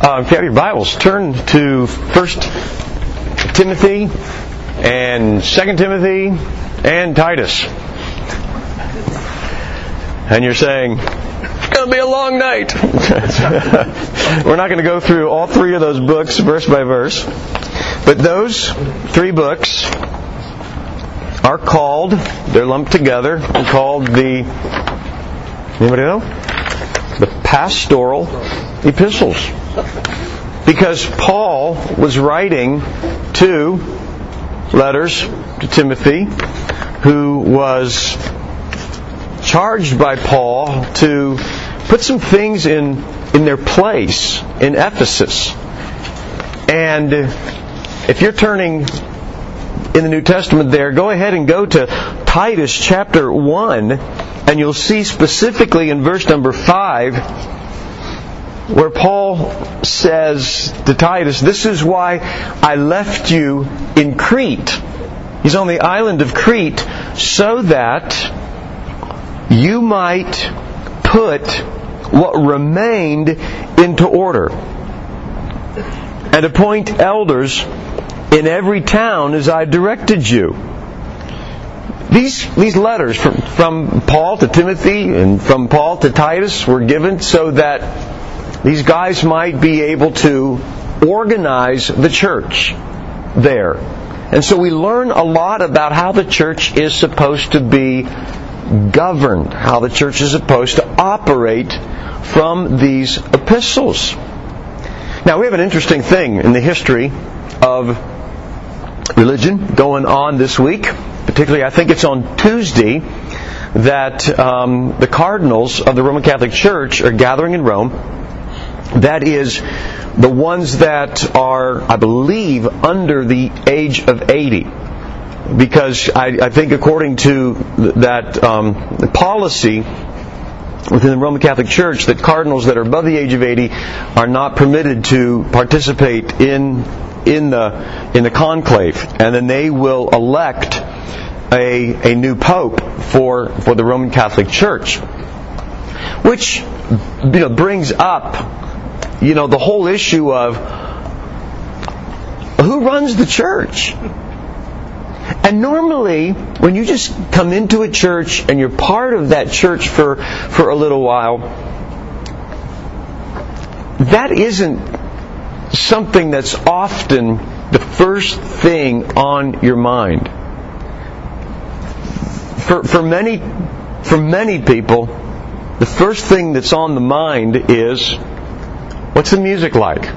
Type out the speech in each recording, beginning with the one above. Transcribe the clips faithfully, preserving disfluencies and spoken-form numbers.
Uh, if you have your Bibles, turn to First Timothy and Second Timothy and Titus. And you're saying, it's going to be a long night. We're not going to go through all three of those books verse by verse. But those three books are called, they're lumped together, and called the, anybody know? The pastoral epistles. Because Paul was writing two letters to Timothy, who was charged by Paul to put some things in, in their place in Ephesus. And if you're turning in the New Testament there, go ahead and go to Titus chapter one, and you'll see specifically in verse number five where Paul says to Titus, this is why I left you in Crete. He's on the island of Crete so that you might put what remained into order and appoint elders in every town as I directed you. These these letters from, from Paul to Timothy and from Paul to Titus were given so that these guys might be able to organize the church there. And so we learn a lot about how the church is supposed to be governed, how the church is supposed to operate from these epistles. Now, we have an interesting thing in the history of religion going on this week. Particularly, I think it's on Tuesday that um, the cardinals of the Roman Catholic Church are gathering in Rome. That is, the ones that are, I believe, under the age of eighty. Because I, I think according to that um, policy within the Roman Catholic Church, that cardinals that are above the age of eighty are not permitted to participate in in the in the conclave, and then they will elect a a new pope for for the Roman Catholic Church, which you know brings up you know the whole issue of who runs the church. And normally, when you just come into a church and you're part of that church for for a little while, that isn't something that's often the first thing on your mind. For for many for many people, the first thing that's on the mind is, what's the music like?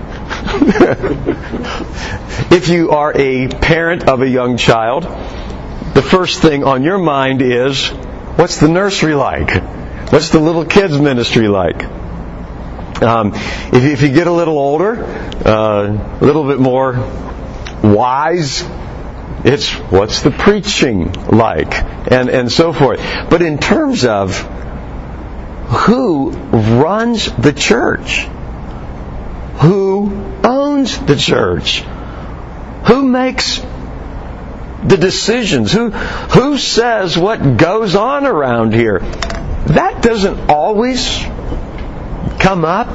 If you are a parent of a young child, the first thing on your mind is, what's the nursery like? What's the little kids ministry like? Um, if, if you get a little older, uh, a little bit more wise, it's what's the preaching like, and and so forth. But in terms of who runs the church, who owns the church, who makes the decisions, who who says what goes on around here, that doesn't always come up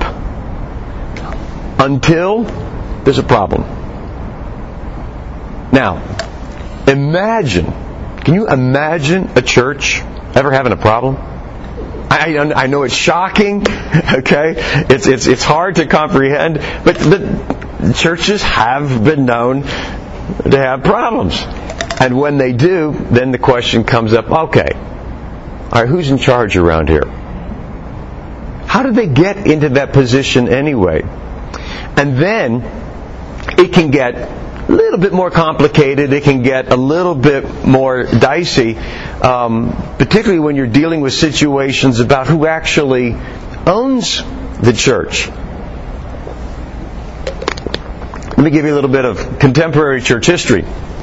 until there's a problem. Now, imagine, can you imagine a church ever having a problem? I, I know it's shocking, okay? It's it's it's hard to comprehend, but the churches have been known to have problems. And when they do, then the question comes up, okay, all right, who's in charge around here? How did they get into that position anyway? And then it can get a little bit more complicated. It can get a little bit more dicey, um, particularly when you're dealing with situations about who actually owns the church. Let me give you a little bit of contemporary church history.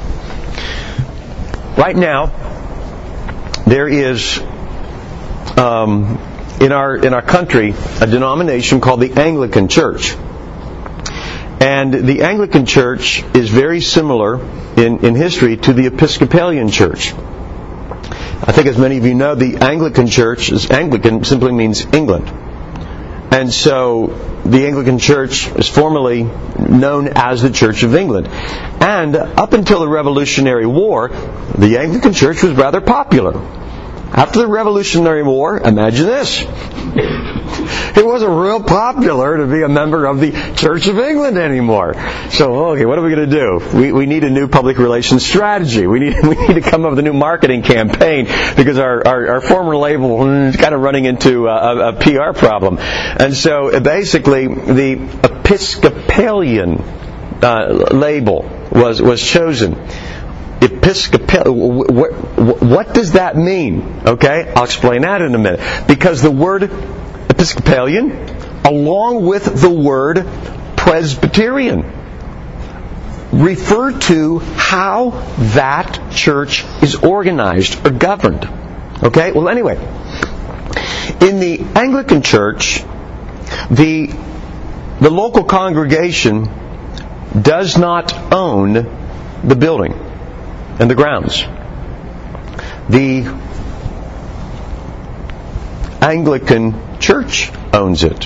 Right now, there is um, in our in our country a denomination called the Anglican Church. And the Anglican Church is very similar in, in history to the Episcopalian Church. I think as many of you know, the Anglican Church, is Anglican simply means England. And so the Anglican Church is formerly known as the Church of England. And up until the Revolutionary War, the Anglican Church was rather popular. After the Revolutionary War, imagine this. It wasn't real popular to be a member of the Church of England anymore. So, okay, what are we going to do? We we need a new public relations strategy. We need we need to come up with a new marketing campaign because our, our, our former label is kind of running into a, a P R problem. And so, basically, the Episcopalian uh, label was was chosen. Episcopal. What, what does that mean? Okay, I'll explain that in a minute. Because the word Episcopalian, along with the word Presbyterian, refer to how that church is organized or governed. Okay. Well, anyway, in the Anglican Church, the the local congregation does not own the building and the grounds. The Anglican Church owns it.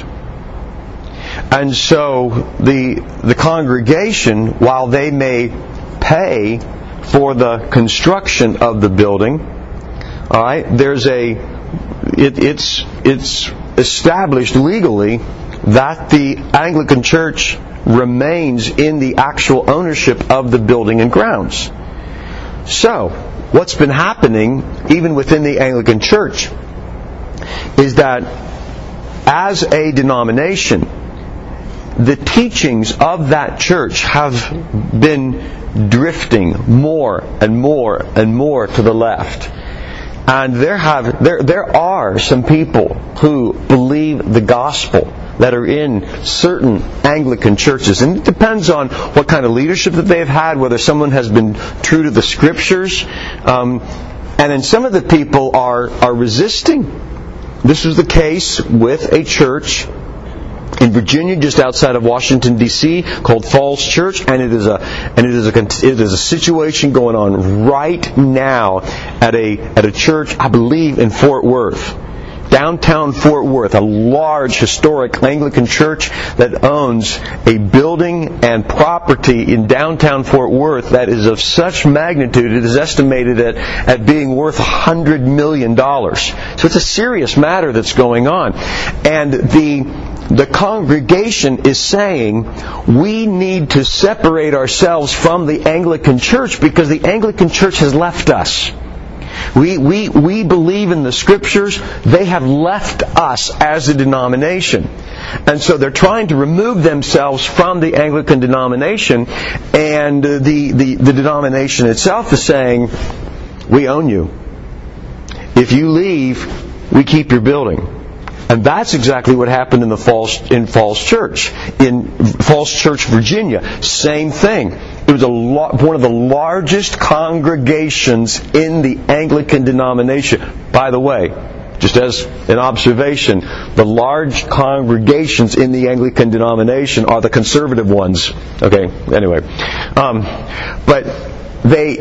And so the the congregation, while they may pay for the construction of the building, all right, there's a it, it's it's established legally that the Anglican Church remains in the actual ownership of the building and grounds. So, what's been happening, even within the Anglican Church, is that as a denomination, the teachings of that church have been drifting more and more and more to the left. And there have there there are some people who believe the gospel that are in certain Anglican churches. And it depends on what kind of leadership that they've had, whether someone has been true to the Scriptures. Um, and then some of the people are, are resisting. This was the case with a church in Virginia, just outside of Washington, D C, called Falls Church, and it is a and it is a it is a situation going on right now at a at a church, I believe, in Fort Worth. Downtown Fort Worth, a large historic Anglican church that owns a building and property in downtown Fort Worth that is of such magnitude, it is estimated at, at being worth one hundred million dollars. So it's a serious matter that's going on. And the the congregation is saying, we need to separate ourselves from the Anglican Church because the Anglican Church has left us. We, we, we believe in the Scriptures. They have left us as a denomination. And so they're trying to remove themselves from the Anglican denomination. And the, the, the denomination itself is saying, we own you. If you leave, we keep your building. And that's exactly what happened in the Falls in Falls Church, in Falls Church, Virginia. Same thing. It was a lo- one of the largest congregations in the Anglican denomination. By the way, just as an observation, the large congregations in the Anglican denomination are the conservative ones. Okay. Anyway, um, but they,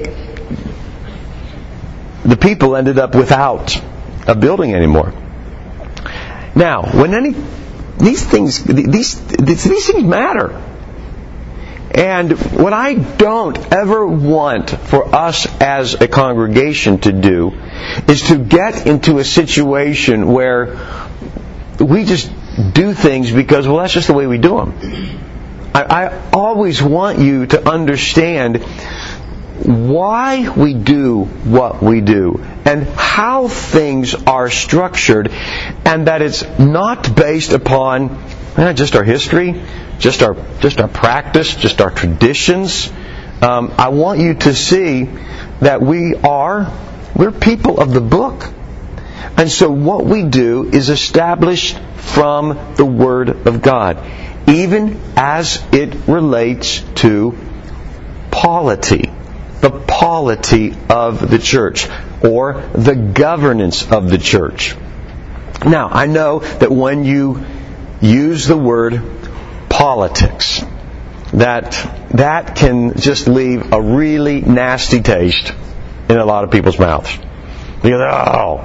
the people ended up without a building anymore. Now, when any these things these these things matter, and what I don't ever want for us as a congregation to do is to get into a situation where we just do things because, well, that's just the way we do them. I, I always want you to understand why we do what we do and how things are structured, and that it's not based upon eh, just our history, just our just our practice, just our traditions. Um, I want you to see that we are we're people of the book, and so what we do is established from the Word of God, even as it relates to polity. The polity of the church, or the governance of the church. Now, I know that when you use the word politics, that that can just leave a really nasty taste in a lot of people's mouths. You go, oh,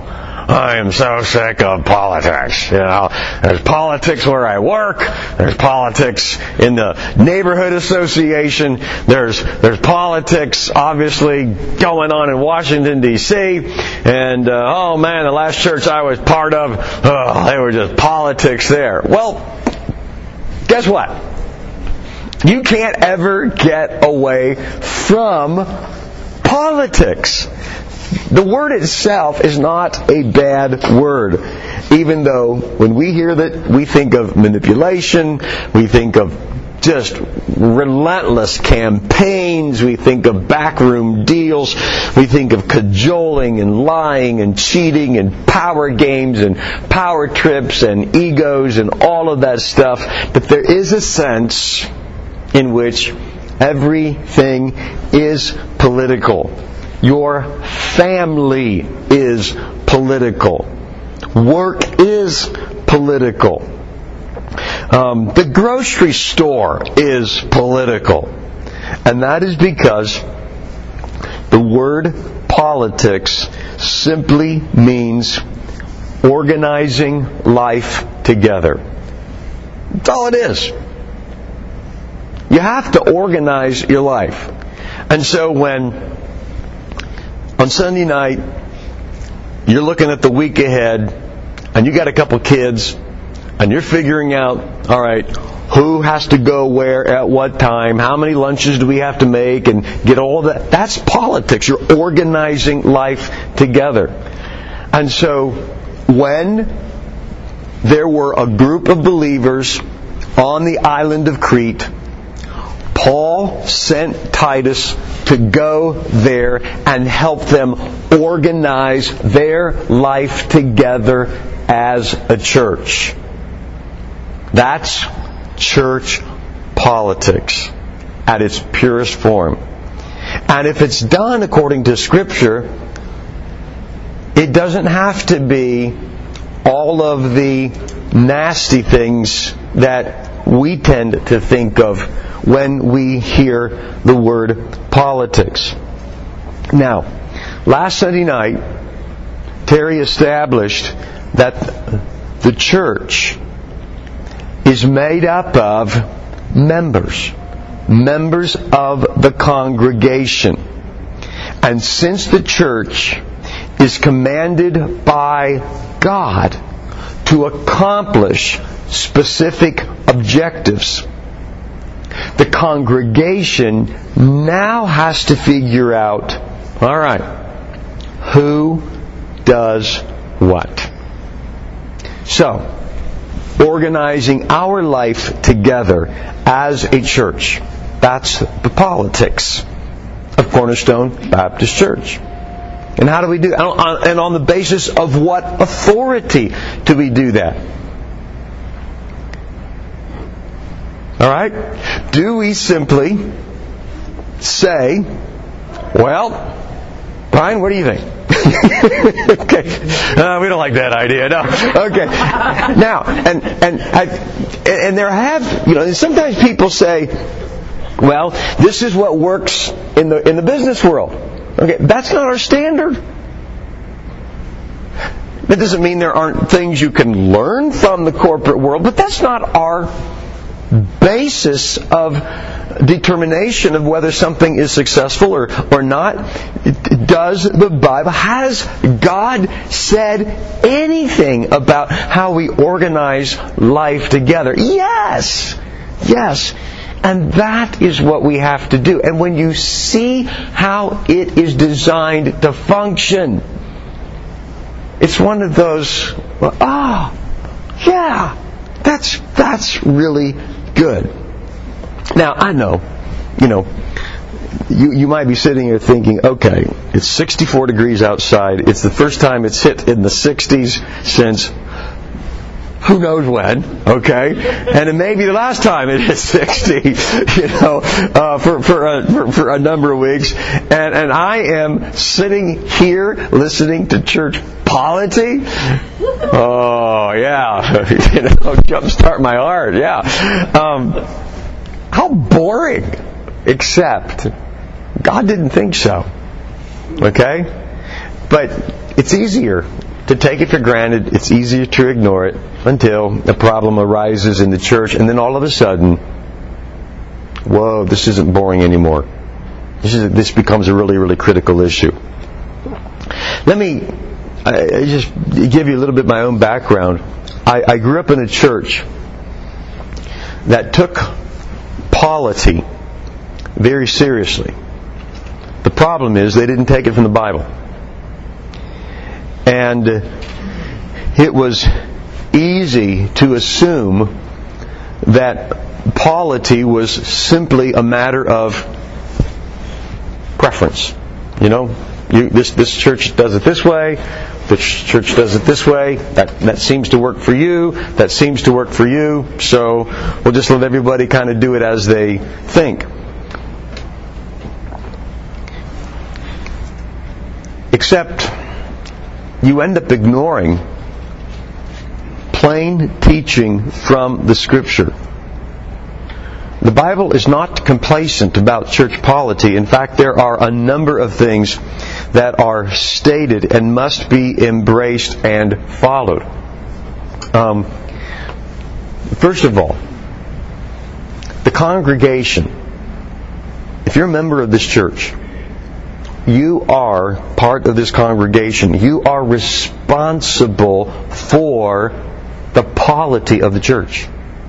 I am so sick of politics. You know, there's politics where I work. There's politics in the neighborhood association. There's there's politics, obviously, going on in Washington, D C And, uh, oh man, the last church I was part of, oh, they were just politics there. Well, guess what? You can't ever get away from politics. The word itself is not a bad word, even though when we hear that, we think of manipulation, we think of just relentless campaigns, we think of backroom deals, we think of cajoling and lying and cheating and power games and power trips and egos and all of that stuff. But there is a sense in which everything is political. Your family is political. Work is political. Um, the grocery store is political. And that is because the word politics simply means organizing life together. That's all it is. You have to organize your life. And so when on Sunday night, you're looking at the week ahead, and you got a couple kids, and you're figuring out, all right, who has to go where at what time, how many lunches do we have to make, and get all that. That's politics. You're organizing life together. And so when there were a group of believers on the island of Crete, Paul sent Titus to go there and help them organize their life together as a church. That's church politics at its purest form. And if it's done according to Scripture, it doesn't have to be all of the nasty things that we tend to think of when we hear the word politics. Now, last Sunday night, Terry established that the church is made up of members, members of the congregation. And since the church is commanded by God to accomplish specific objectives, the congregation now has to figure out, all right, who does what? So, organizing our life together as a church, that's the politics of Cornerstone Baptist Church. And how do we do that? And on the basis of what authority do we do that? All right? Do we simply say, well, Brian, what do you think? Okay. Uh, we don't like that idea. No. Okay. Now, and and I, and there have, you know, and sometimes people say, well, this is what works in the in the business world. Okay, that's not our standard. That doesn't mean there aren't things you can learn from the corporate world, but that's not our basis of determination of whether something is successful or, or not. Does the Bible, has God said anything about how we organize life together? Yes! Yes. And that is what we have to do. And when you see how it is designed to function, it's one of those, well, oh, yeah, that's that's really good. Now, I know, you know, you, you might be sitting here thinking, okay, it's sixty-four degrees outside. It's the first time it's hit in the sixties since who knows when, okay? And it may be the last time it hit sixty, you know, uh, for for a, for, for a number of weeks. And and I am sitting here listening to church polity. Oh, yeah. You know, jumpstart my heart, yeah. Um, how boring. Except, God didn't think so. Okay? But it's easier to take it for granted. It's easier to ignore it until a problem arises in the church, and then all of a sudden, whoa, this isn't boring anymore. This is this becomes a really, really critical issue. Let me I just give you a little bit of my own background. I, I grew up in a church that took polity very seriously. The problem is they didn't take it from the Bible. And it was easy to assume that polity was simply a matter of preference. You know, you, this this church does it this way, this church does it this way, that, that seems to work for you, that seems to work for you, so we'll just let everybody kind of do it as they think. Except you end up ignoring plain teaching from the Scripture. The Bible is not complacent about church polity. In fact, there are a number of things that are stated and must be embraced and followed. Um, first of all, the congregation. If you're a member of this church, you are part of this congregation. You are responsible for the polity of the church.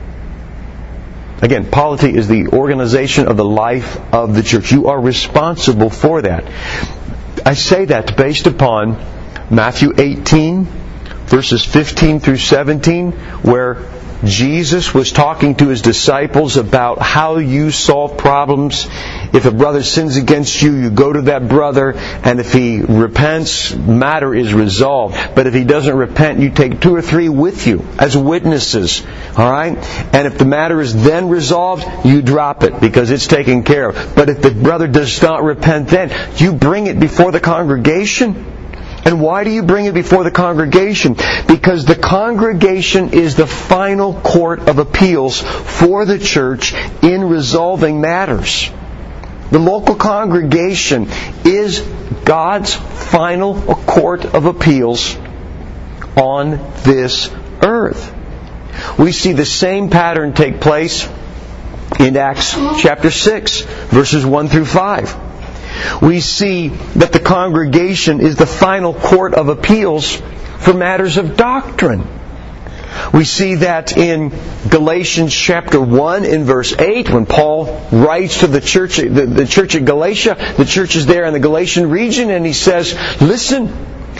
Again, polity is the organization of the life of the church. You are responsible for that. I say that based upon Matthew eighteen, verses fifteen through seventeen, where Jesus was talking to His disciples about how you solve problems. If a brother sins against you, you go to that brother, and if he repents, matter is resolved. But if he doesn't repent, you take two or three with you as witnesses. Alright? And if the matter is then resolved, you drop it because it's taken care of. But if the brother does not repent then, you bring it before the congregation. And why do you bring it before the congregation? Because the congregation is the final court of appeals for the church in resolving matters. The local congregation is God's final court of appeals on this earth. We see the same pattern take place in Acts chapter six, verses one through five. We see that the congregation is the final court of appeals for matters of doctrine. We see that in Galatians chapter one in verse eight, when Paul writes to the church, the, the church at Galatia, the church is there in the Galatian region, and he says, listen,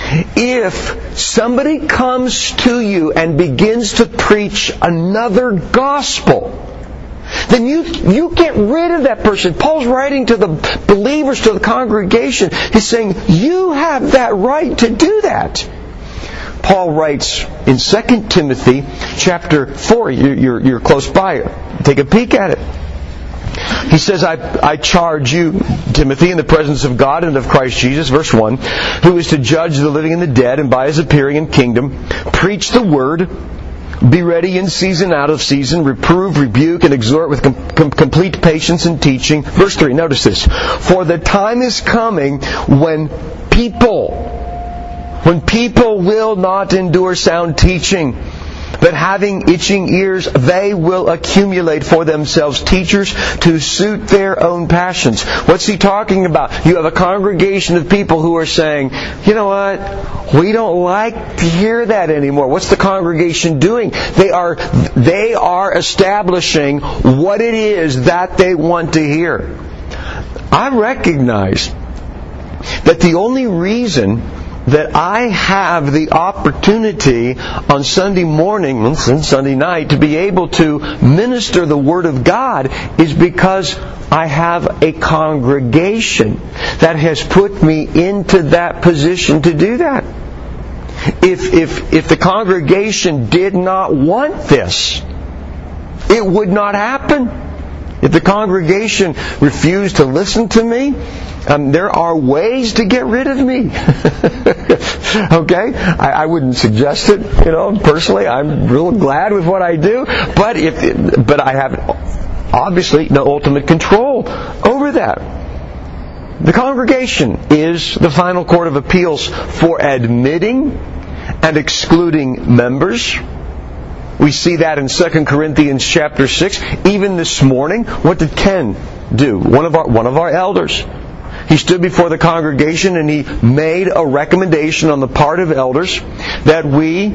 if somebody comes to you and begins to preach another gospel, then you you get rid of that person. Paul's writing to the believers, to the congregation. He's saying, you have that right to do that. Paul writes in Second Timothy chapter four, you're, you're, you're close by, take a peek at it. He says, I, I charge you, Timothy, in the presence of God and of Christ Jesus, verse one, who is to judge the living and the dead, and by His appearing in kingdom, preach the word. Be ready in season, out of season, reprove, rebuke, and exhort with com- com- complete patience and teaching. Verse three, notice this. For the time is coming when people, when people will not endure sound teaching, but having itching ears, they will accumulate for themselves teachers to suit their own passions. What's he talking about? You have a congregation of people who are saying, you know what? We don't like to hear that anymore. What's the congregation doing? They are, they are establishing what it is that they want to hear. I recognize that the only reason that I have the opportunity on Sunday morning and Sunday night to be able to minister the Word of God is because I have a congregation that has put me into that position to do that. If, if, if the congregation did not want this, it would not happen. If the congregation refused to listen to me, Um, there are ways to get rid of me. Okay? I, I wouldn't suggest it, you know, personally. I'm real glad with what I do. But if, but I have obviously no ultimate control over that. The congregation is the final court of appeals for admitting and excluding members. We see that in Second Corinthians chapter six. Even this morning, what did Ken do? One of our, one of our elders. He stood before the congregation and he made a recommendation on the part of elders that we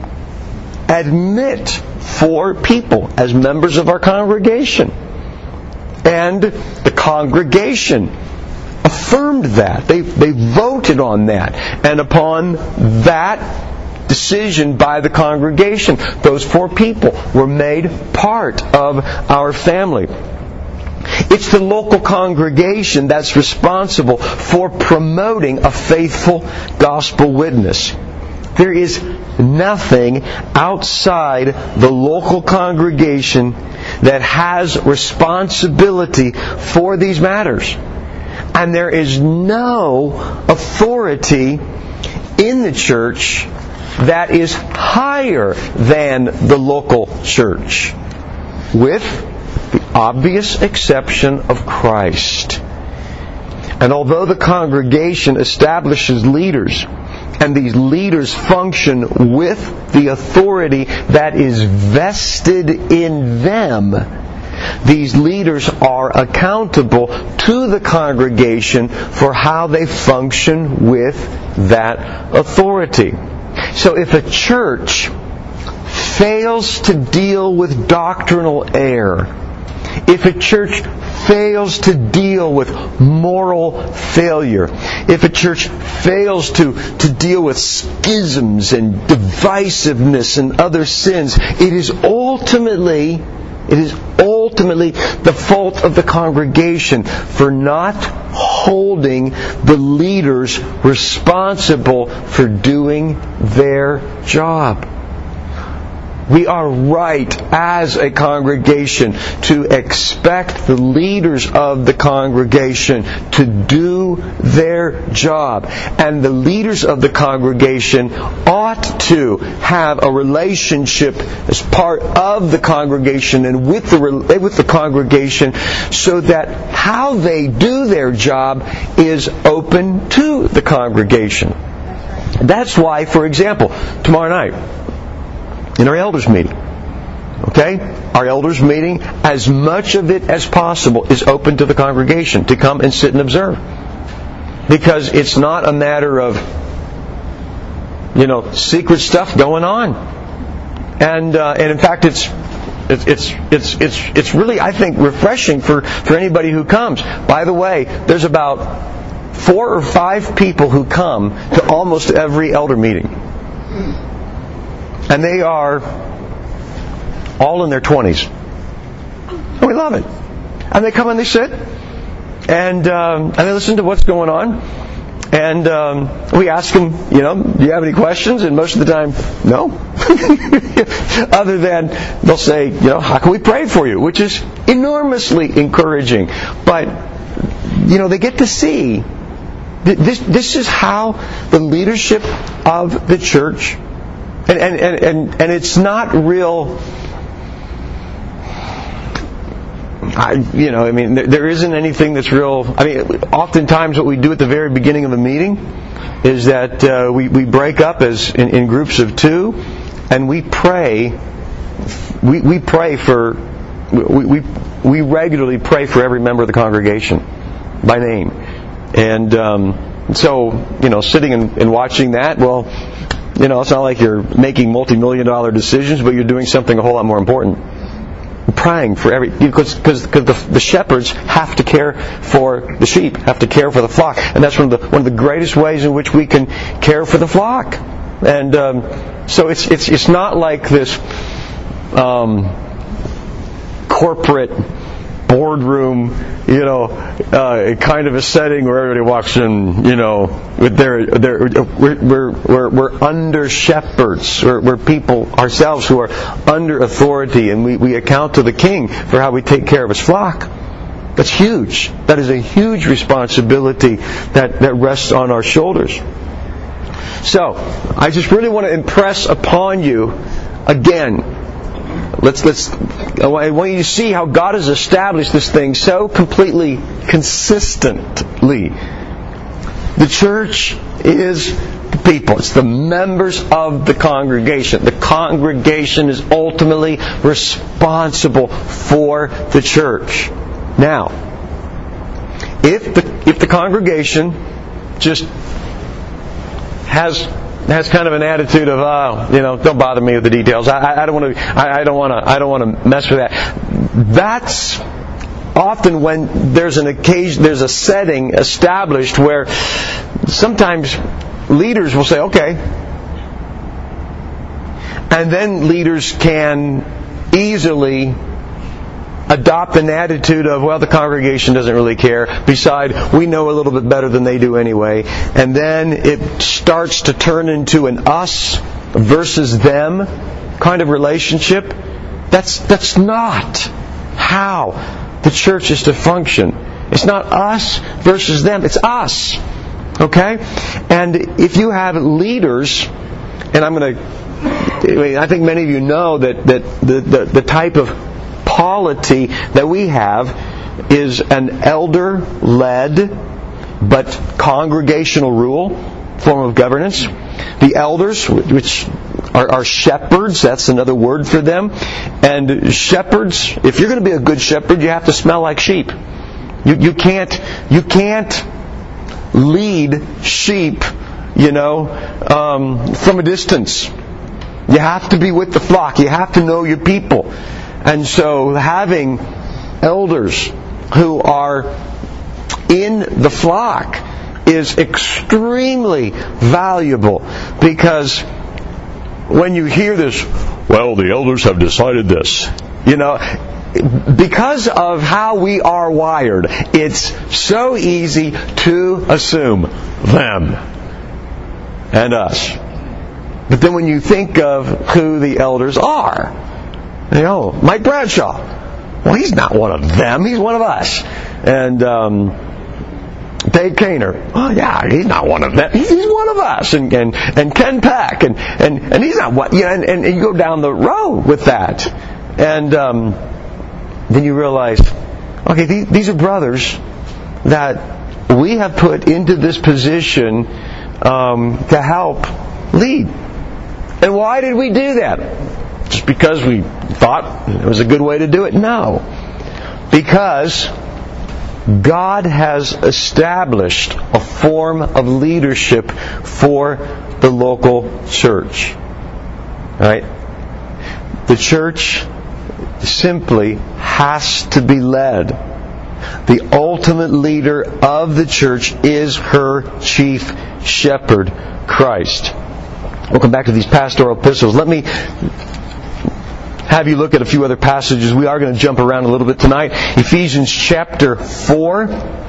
admit four people as members of our congregation. And the congregation affirmed that. They, they voted on that. And upon that decision by the congregation, those four people were made part of our family. It's the local congregation that's responsible for promoting a faithful gospel witness. There is nothing outside the local congregation that has responsibility for these matters. And there is no authority in the church that is higher than the local church, with the obvious exception of Christ. And although the congregation establishes leaders, and these leaders function with the authority that is vested in them, these leaders are accountable to the congregation for how they function with that authority. So if a church fails to deal with doctrinal error, if a church fails to deal with moral failure, if a church fails to, to deal with schisms and divisiveness and other sins, it is ultimately, it is ultimately the fault of the congregation for not holding the leaders responsible for doing their job. We are right as a congregation to expect the leaders of the congregation to do their job. And the leaders of the congregation ought to have a relationship as part of the congregation and with the, with the congregation so that how they do their job is open to the congregation. That's why, for example, tomorrow night, in our elders meeting, okay? Our elders meeting, as much of it as possible is open to the congregation to come and sit and observe. Because it's not a matter of, you know, secret stuff going on. And uh, and in fact, it's it's it's it's it's it's really, I think, refreshing for, for anybody who comes. By the way, there's about four or five people who come to almost every elder meeting. And they are all in their twenties. And we love it. And they come and they sit. And um, and they listen to what's going on. And um, we ask them, you know, do you have any questions? And most of the time, no. Other than they'll say, you know, how can we pray for you? Which is enormously encouraging. But, you know, they get to see this, this is how the leadership of the church. And, and, and, and it's not real, I, you know, I mean, there, there isn't anything that's real. I mean, oftentimes what we do at the very beginning of a meeting is that uh, we, we break up as in, in groups of two, and we pray, we, we pray for, we, we, we regularly pray for every member of the congregation by name. And um, so, you know, sitting and, and watching that, well, you know, it's not like you're making multi-million dollar decisions, but you're doing something a whole lot more important. You're praying for every, because because the, the shepherds have to care for the sheep, have to care for the flock, and that's one of the one of the greatest ways in which we can care for the flock. And um, so it's it's it's not like this um, corporate boardroom, you know, uh, kind of a setting where everybody walks in, you know, with their, their we're, we're, we're, we're under shepherds. We're, we're people ourselves who are under authority, and we, we account to the king for how we take care of his flock. That's huge. That is a huge responsibility that, that rests on our shoulders. So, I just really want to impress upon you, again, Let's, let's, I want you to see how God has established this thing so completely consistently. The church is the people. It's the members of the congregation. The congregation is ultimately responsible for the church. Now, if the if the congregation just has has kind of an attitude of, oh, you know, don't bother me with the details. I, I don't want to. I, I don't want to. I don't want to mess with that. That's often when there's an occasion, there's a setting established where sometimes leaders will say, okay, and then leaders can easily adopt an attitude of, well, the congregation doesn't really care. Besides, we know a little bit better than they do anyway. And then it starts to turn into an us versus them kind of relationship. That's that's not how the church is to function. It's not us versus them. It's us. Okay? And if you have leaders, and I'm going to, I think many of you know that, that the, the, the type of polity that we have is an elder-led but congregational rule form of governance. The elders, which are, are shepherds, that's another word for them. And shepherds, if you're going to be a good shepherd, you have to smell like sheep. You, you can't, you can't lead sheep, you know, um, from a distance. You have to be with the flock. You have to know your people. And so having elders who are in the flock is extremely valuable, because when you hear this, well, the elders have decided this, you know, because of how we are wired, it's so easy to assume them and us. But then when you think of who the elders are, you know, Mike Bradshaw, well, he's not one of them, he's one of us. And um, Dave Kaner, oh yeah, he's not one of them, he's one of us. And and, and Ken Peck, and, and, and he's not one, you know, and, and you go down the road with that. And um, then you realize, okay, these, these are brothers that we have put into this position um, to help lead. And why did we do that? Just because we thought it was a good way to do it? No. Because God has established a form of leadership for the local church. Right? The church simply has to be led. The ultimate leader of the church is her chief shepherd, Christ. We'll come back to these pastoral epistles. Let me have you look at a few other passages. We are going to jump around a little bit tonight. Ephesians chapter four.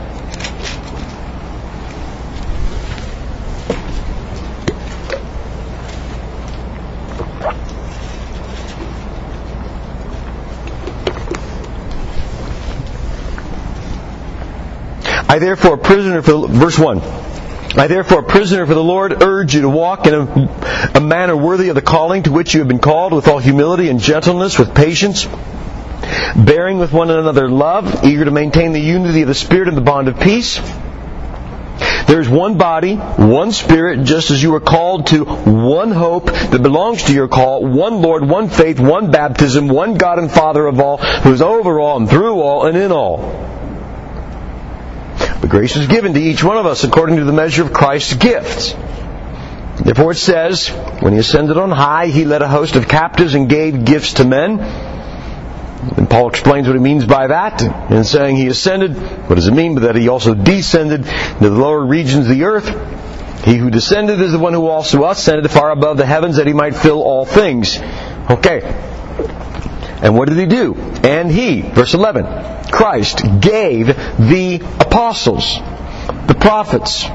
I therefore, a prisoner for verse one. I therefore, a prisoner for the Lord, urge you to walk in a, a manner worthy of the calling to which you have been called, with all humility and gentleness, with patience, bearing with one another love, eager to maintain the unity of the Spirit in the bond of peace. There is one body, one Spirit, just as you were called to one hope that belongs to your call, one Lord, one faith, one baptism, one God and Father of all, who is over all and through all and in all. The grace is given to each one of us according to the measure of Christ's gifts. Therefore it says, when He ascended on high, He led a host of captives and gave gifts to men. And Paul explains what he means by that, in saying He ascended. What does it mean? But that He also descended into the lower regions of the earth. He who descended is the one who also ascended far above the heavens, that He might fill all things. Okay. And what did He do? And He, verse eleven, Christ gave the apostles, the prophets,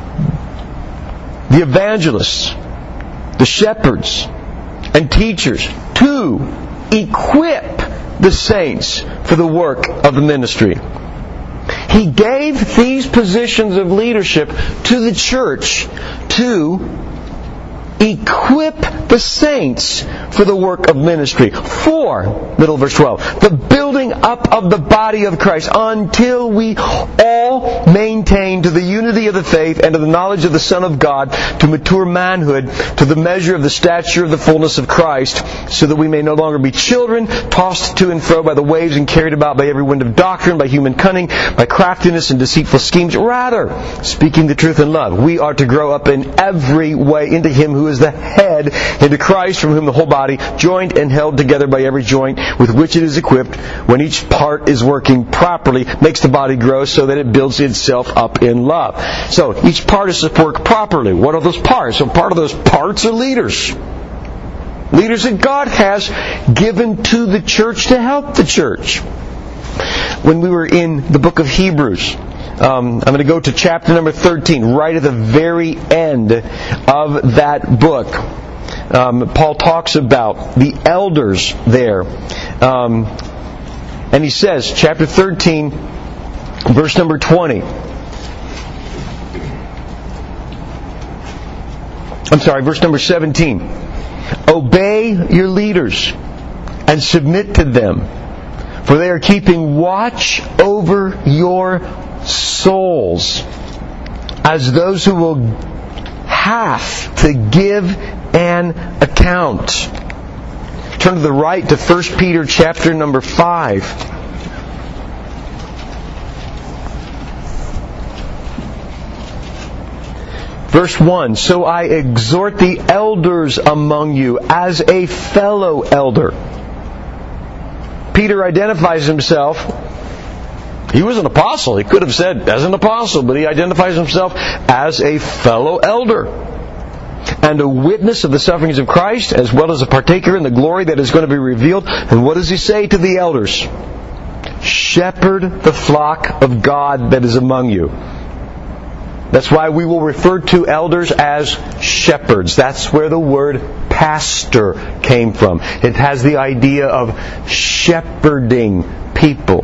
the evangelists, the shepherds, and teachers to equip the saints for the work of the ministry. He gave these positions of leadership to the church to equip the saints for the work of ministry. For, middle verse twelve, the building up of the body of Christ until we all maintain to the unity of the faith and to the knowledge of the Son of God, to mature manhood, to the measure of the stature of the fullness of Christ, so that we may no longer be children, tossed to and fro by the waves and carried about by every wind of doctrine, by human cunning, by craftiness and deceitful schemes. Rather, speaking the truth in love, we are to grow up in every way into Him who is the head, into Christ, from whom the whole body, joined and held together by every joint with which it is equipped, when each part is working properly, makes the body grow so that it builds itself up in love. So, each part is to work properly. What are those parts? So part of those parts are leaders. Leaders that God has given to the church to help the church. When we were in the book of Hebrews, um, I'm going to go to chapter number thirteen, right at the very end of that book. Um, Paul talks about the elders there. Um, and he says, chapter thirteen, verse number twenty. I'm sorry, verse number seventeen. Obey your leaders and submit to them, for they are keeping watch over your souls as those who will have to give an account. Turn to the right to First Peter chapter number five. Verse one, so I exhort the elders among you as a fellow elder. Peter identifies himself. He was an apostle. He could have said as an apostle, but he identifies himself as a fellow elder and a witness of the sufferings of Christ, as well as a partaker in the glory that is going to be revealed. And what does he say to the elders? Shepherd the flock of God that is among you. That's why we will refer to elders as shepherds. That's where the word pastor came from. It has the idea of shepherding people.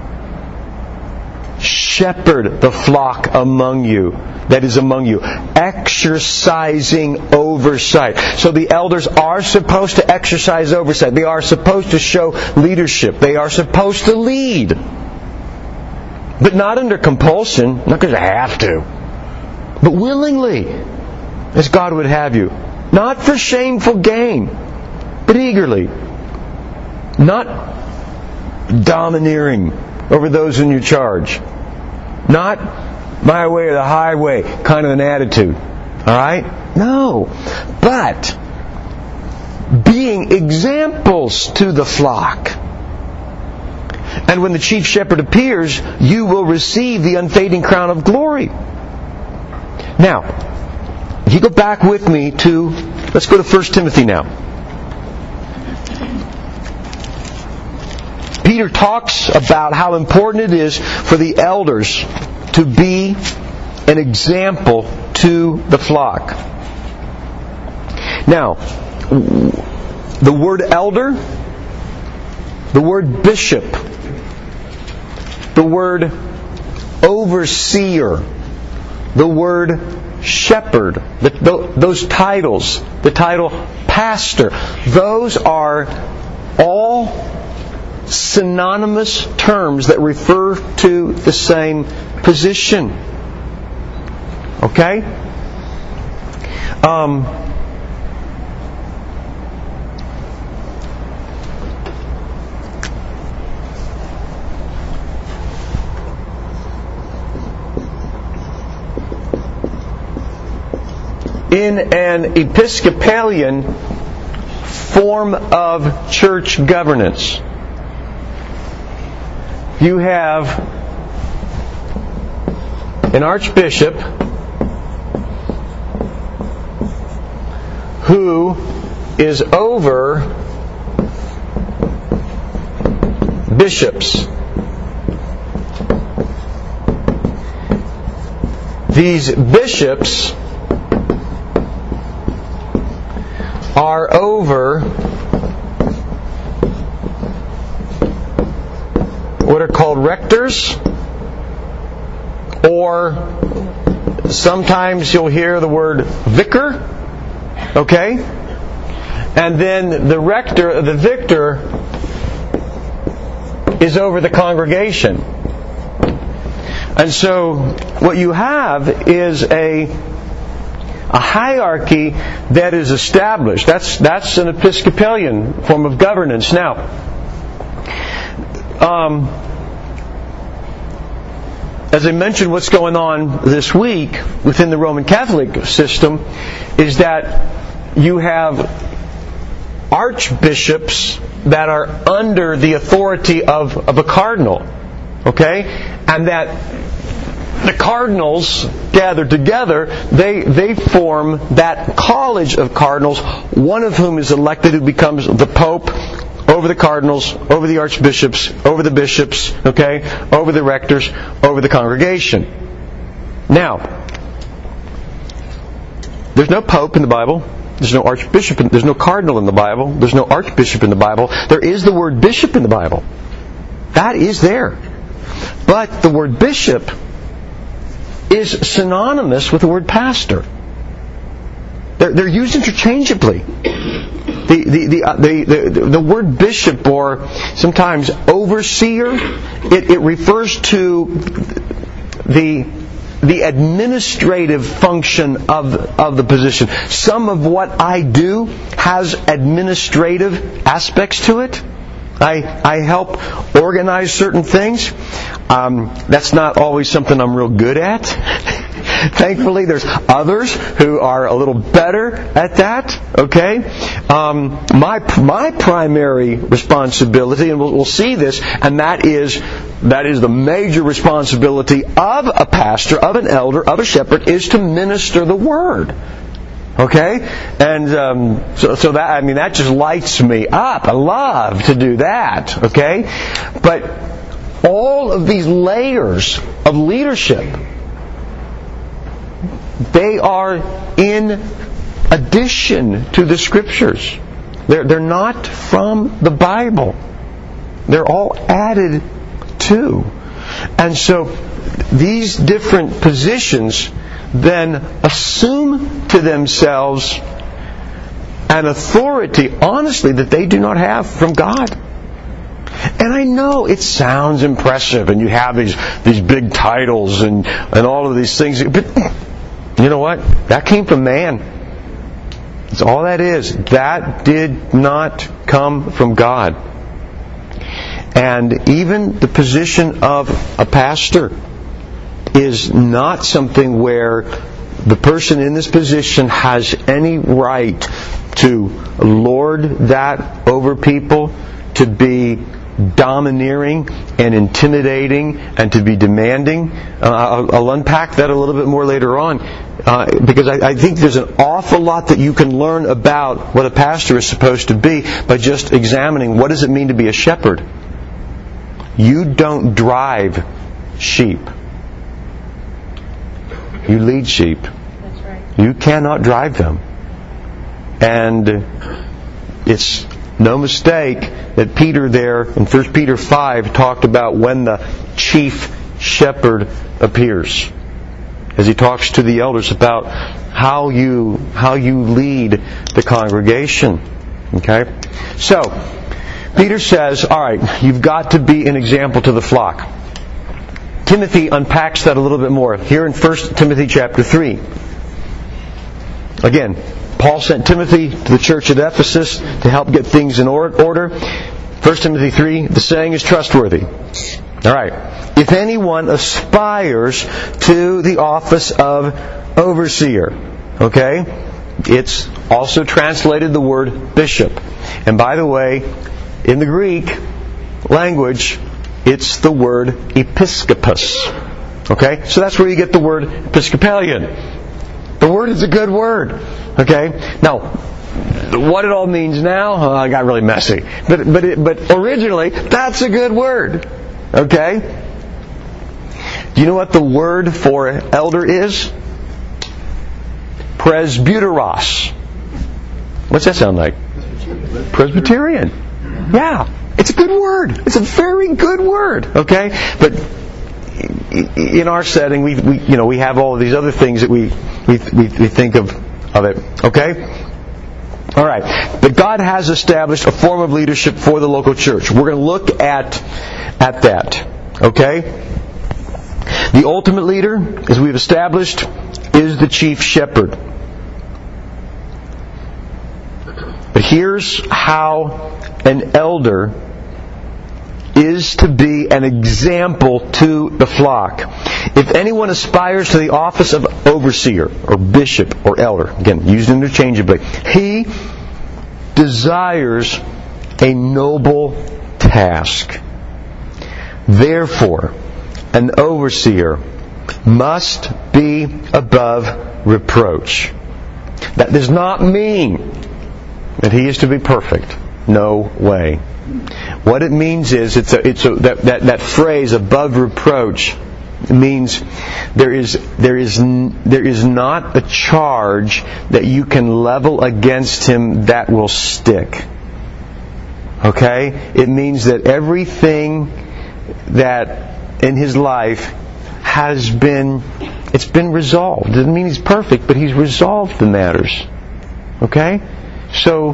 Shepherd the flock among you, that is among you, exercising oversight. So the elders are supposed to exercise oversight. They are supposed to show leadership. They are supposed to lead. But not under compulsion, not because they have to, but willingly, as God would have you. Not for shameful gain, but eagerly. Not domineering over those in your charge. Not my way or the highway kind of an attitude. Alright? No. But being examples to the flock. And when the chief shepherd appears, you will receive the unfading crown of glory. Now, if you go back with me to, let's go to First Timothy now. Peter talks about how important it is for the elders to be an example to the flock. Now, the word elder, the word bishop, the word overseer, the word shepherd, the, the, those titles, the title pastor, those are all synonymous terms that refer to the same position. Okay? Um, in an Episcopalian form of church governance, you have an archbishop who is over bishops. These bishops are over what are called rectors, or sometimes you'll hear the word vicar. Okay? And then the rector, the victor, is over the congregation. And so what you have is a a hierarchy that is established. That's that's an Episcopalian form of governance. Now, um, as I mentioned, what's going on this week within the Roman Catholic system is that you have archbishops that are under the authority of, of a cardinal. Okay? And that the cardinals gathered together, they they form that college of cardinals, one of whom is elected, who becomes the Pope, over the cardinals, over the archbishops, over the bishops, okay, over the rectors, over the congregation. Now, there's no Pope in the Bible. There's no archbishop. In, there's no cardinal in the Bible. There's no archbishop in the Bible. There is the word bishop in the Bible. That is there. But the word bishop is synonymous with the word pastor. They're, they're used interchangeably. The the the, uh, the the the word bishop, or sometimes overseer, it, it refers to the the administrative function of of the position. Some of what I do has administrative aspects to it. I I help organize certain things. Um, that's not always something I'm real good at. Thankfully, there's others who are a little better at that. Okay, um, my my primary responsibility, and we'll, we'll see this, and that is that is the major responsibility of a pastor, of an elder, of a shepherd, is to minister the word. Okay, and um, so so that I mean that just lights me up. I love to do that. Okay, but all of these layers of leadership, they are in addition to the Scriptures. They're, they're not from the Bible. They're all added to. And so these different positions then assume to themselves an authority, honestly, that they do not have from God. And I know it sounds impressive, and you have these these big titles and, and all of these things, but you know what? That came from man. That's all that is. That did not come from God. And even the position of a pastor is not something where the person in this position has any right to lord that over people, to be domineering and intimidating, and to be demanding. Uh, I'll, I'll unpack that a little bit more later on, uh, because I, I think there's an awful lot that you can learn about what a pastor is supposed to be by just examining what does it mean to be a shepherd. You don't drive sheep. You lead sheep. That's right. You cannot drive them. And it's no mistake that Peter there in First Peter five talked about when the chief shepherd appears, as he talks to the elders about how you how you lead the congregation. Okay? So, Peter says, all right, you've got to be an example to the flock. Timothy unpacks that a little bit more here in First Timothy chapter three. Again, Paul sent Timothy to the church at Ephesus to help get things in order. First Timothy three, the saying is trustworthy. All right. If anyone aspires to the office of overseer, okay, it's also translated the word bishop. And by the way, in the Greek language, it's the word episkopos. Okay? So that's where you get the word Episcopalian. The word is a good word. Okay? Now, what it all means now, oh, I got really messy. But but it, but originally, that's a good word. Okay? Do you know what the word for elder is? Presbyteros. What's that sound like? Presbyterian. Yeah. It's a good word. It's a very good word. Okay? But in our setting, we, we you know we have all of these other things that we we we, we think of of it. Okay? All right. But God has established a form of leadership for the local church. We're going to look at, at that. Okay? The ultimate leader, as we've established, is the chief shepherd. But here's how an elder is to be an example to the flock. If anyone aspires to the office of overseer or bishop or elder, again, used interchangeably, he desires a noble task. Therefore, an overseer must be above reproach. That does not mean that he is to be perfect. No way. What it means is, it's a, it's a, that, that, that phrase, above reproach, means there is, there is, there is not a charge that you can level against him that will stick. Okay? It means that everything that in his life has been, it's been resolved. It doesn't mean he's perfect, but he's resolved the matters. Okay? So,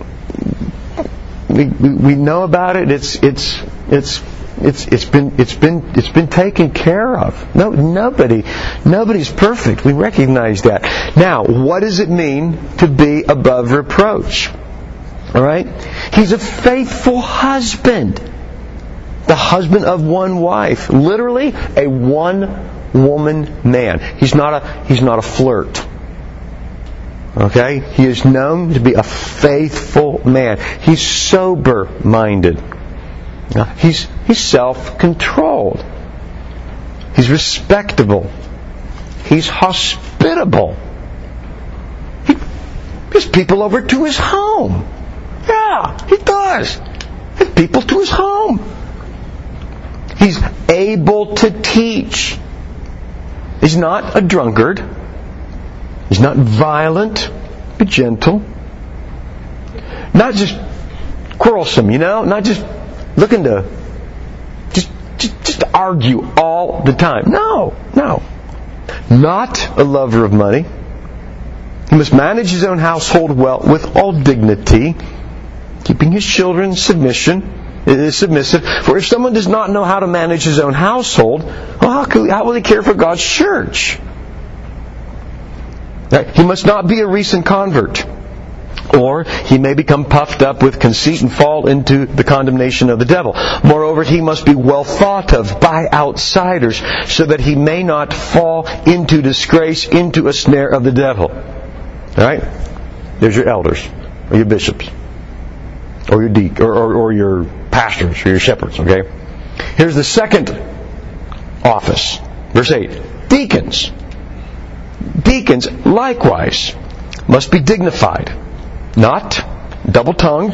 we, we know about it. It's, it's, it's, it's, it's been, it's been, it's been taken care of. No, nobody, nobody's perfect. We recognize that. Now, what does it mean to be above reproach? All right? He's a faithful husband. The husband of one wife. Literally, a one-woman man. He's not a, he's not a flirt. Okay? He is known to be a faithful man. He's sober-minded. He's, he's self-controlled. He's respectable. He's hospitable. He has people over to his home. Yeah, he does. He has people to his home. He's able to teach. He's not a drunkard. He's not violent, but gentle. Not just quarrelsome, you know? Not just looking to just, just, just argue all the time. No, no. Not a lover of money. He must manage his own household well with all dignity, keeping his children in submission. Is submissive. For if someone does not know how to manage his own household, well, how, can, how will he care for God's church? Right? He must not be a recent convert, or he may become puffed up with conceit and fall into the condemnation of the devil. Moreover, he must be well thought of by outsiders, so that he may not fall into disgrace, into a snare of the devil. All right? There's your elders, or your bishops, or your de- or, or, or your pastors, or your shepherds. Okay. Here's the second office, verse eight: deacons. Deacons likewise must be dignified, not double-tongued,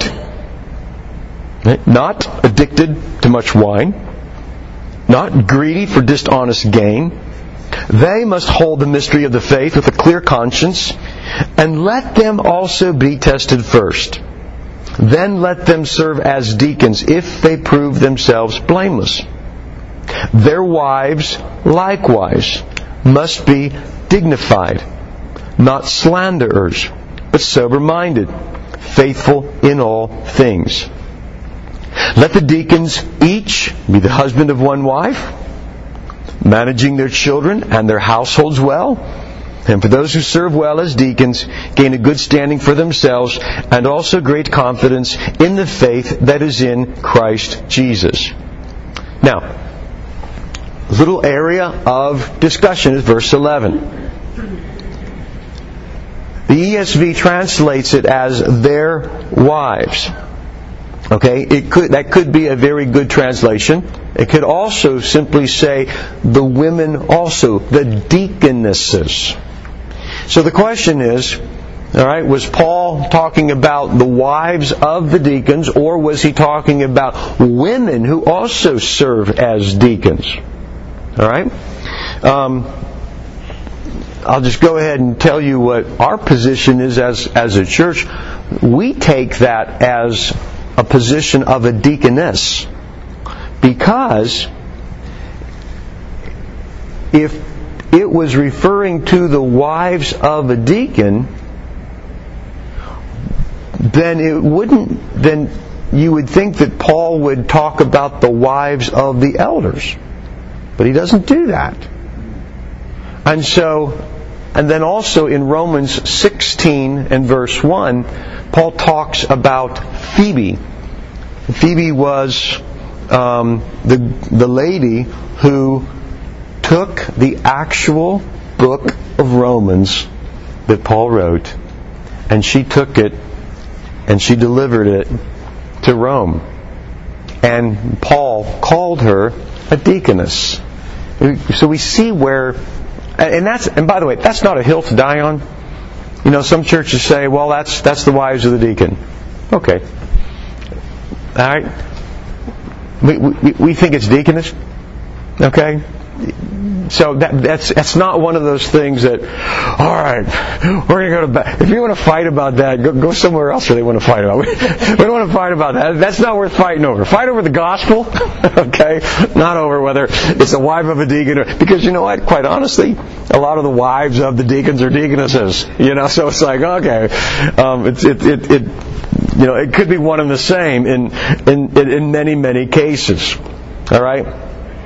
not addicted to much wine, not greedy for dishonest gain. They must hold the mystery of the faith with a clear conscience, and let them also be tested first. Then let them serve as deacons if they prove themselves blameless. Their wives likewise must be dignified, not slanderers, but sober-minded, faithful in all things. Let the deacons each be the husband of one wife, managing their children and their households well. And for those who serve well as deacons, gain a good standing for themselves, and also great confidence in the faith that is in Christ Jesus. Now, a little area of discussion is verse eleven. The E S V translates it as their wives. Okay, it could that could be a very good translation. It could also simply say the women also, the deaconesses. So the question is, all right, was Paul talking about the wives of the deacons, or was he talking about women who also serve as deacons? All right? Um, I'll just go ahead and tell you what our position is as, as a church. We take that as a position of a deaconess, because if it was referring to the wives of a deacon, then it wouldn't, then you would think that Paul would talk about the wives of the elders. But he doesn't do that. And so, and then also in Romans sixteen and verse one, Paul talks about Phoebe. Phoebe was um, the the lady who took the actual book of Romans that Paul wrote, and she took it and she delivered it to Rome. And Paul called her a deaconess. So we see where, and that's, and by the way, that's not a hill to die on. You know, some churches say, well, that's that's the wives of the deacon. Okay. All right. We we, we think it's deaconess. Okay. So that, that's that's not one of those things that, all right, we're going to go to bed. If you want to fight about that, go, go somewhere else where they want to fight about. We, we don't want to fight about that. That's not worth fighting over. Fight over the gospel, okay? Not over whether it's the wife of a deacon or, because you know what? Quite honestly, a lot of the wives of the deacons are deaconesses. You know, so it's like, okay, um, it's it it. it you know, it could be one and the same in in in many many cases. All right.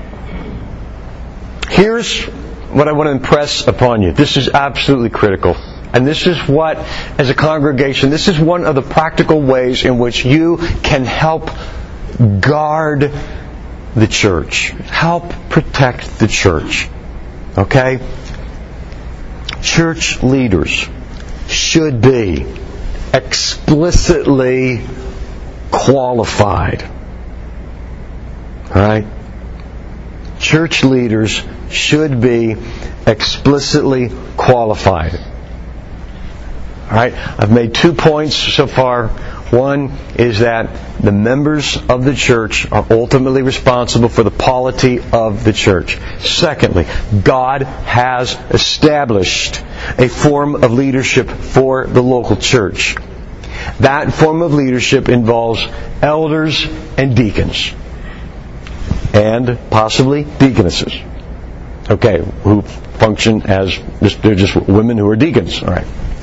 Here's what I want to impress upon you. This is absolutely critical. And this is what, as a congregation, this is one of the practical ways in which you can help guard the church. Help protect the church. Okay? Church leaders should be explicitly qualified. All right? Church leaders should be explicitly qualified. All right? I've made two points so far. One is that the members of the church are ultimately responsible for the polity of the church. Secondly, God has established a form of leadership for the local church. That form of leadership involves elders and deacons. And possibly deaconesses. Okay, who function as, just, they're just women who are deacons. All right.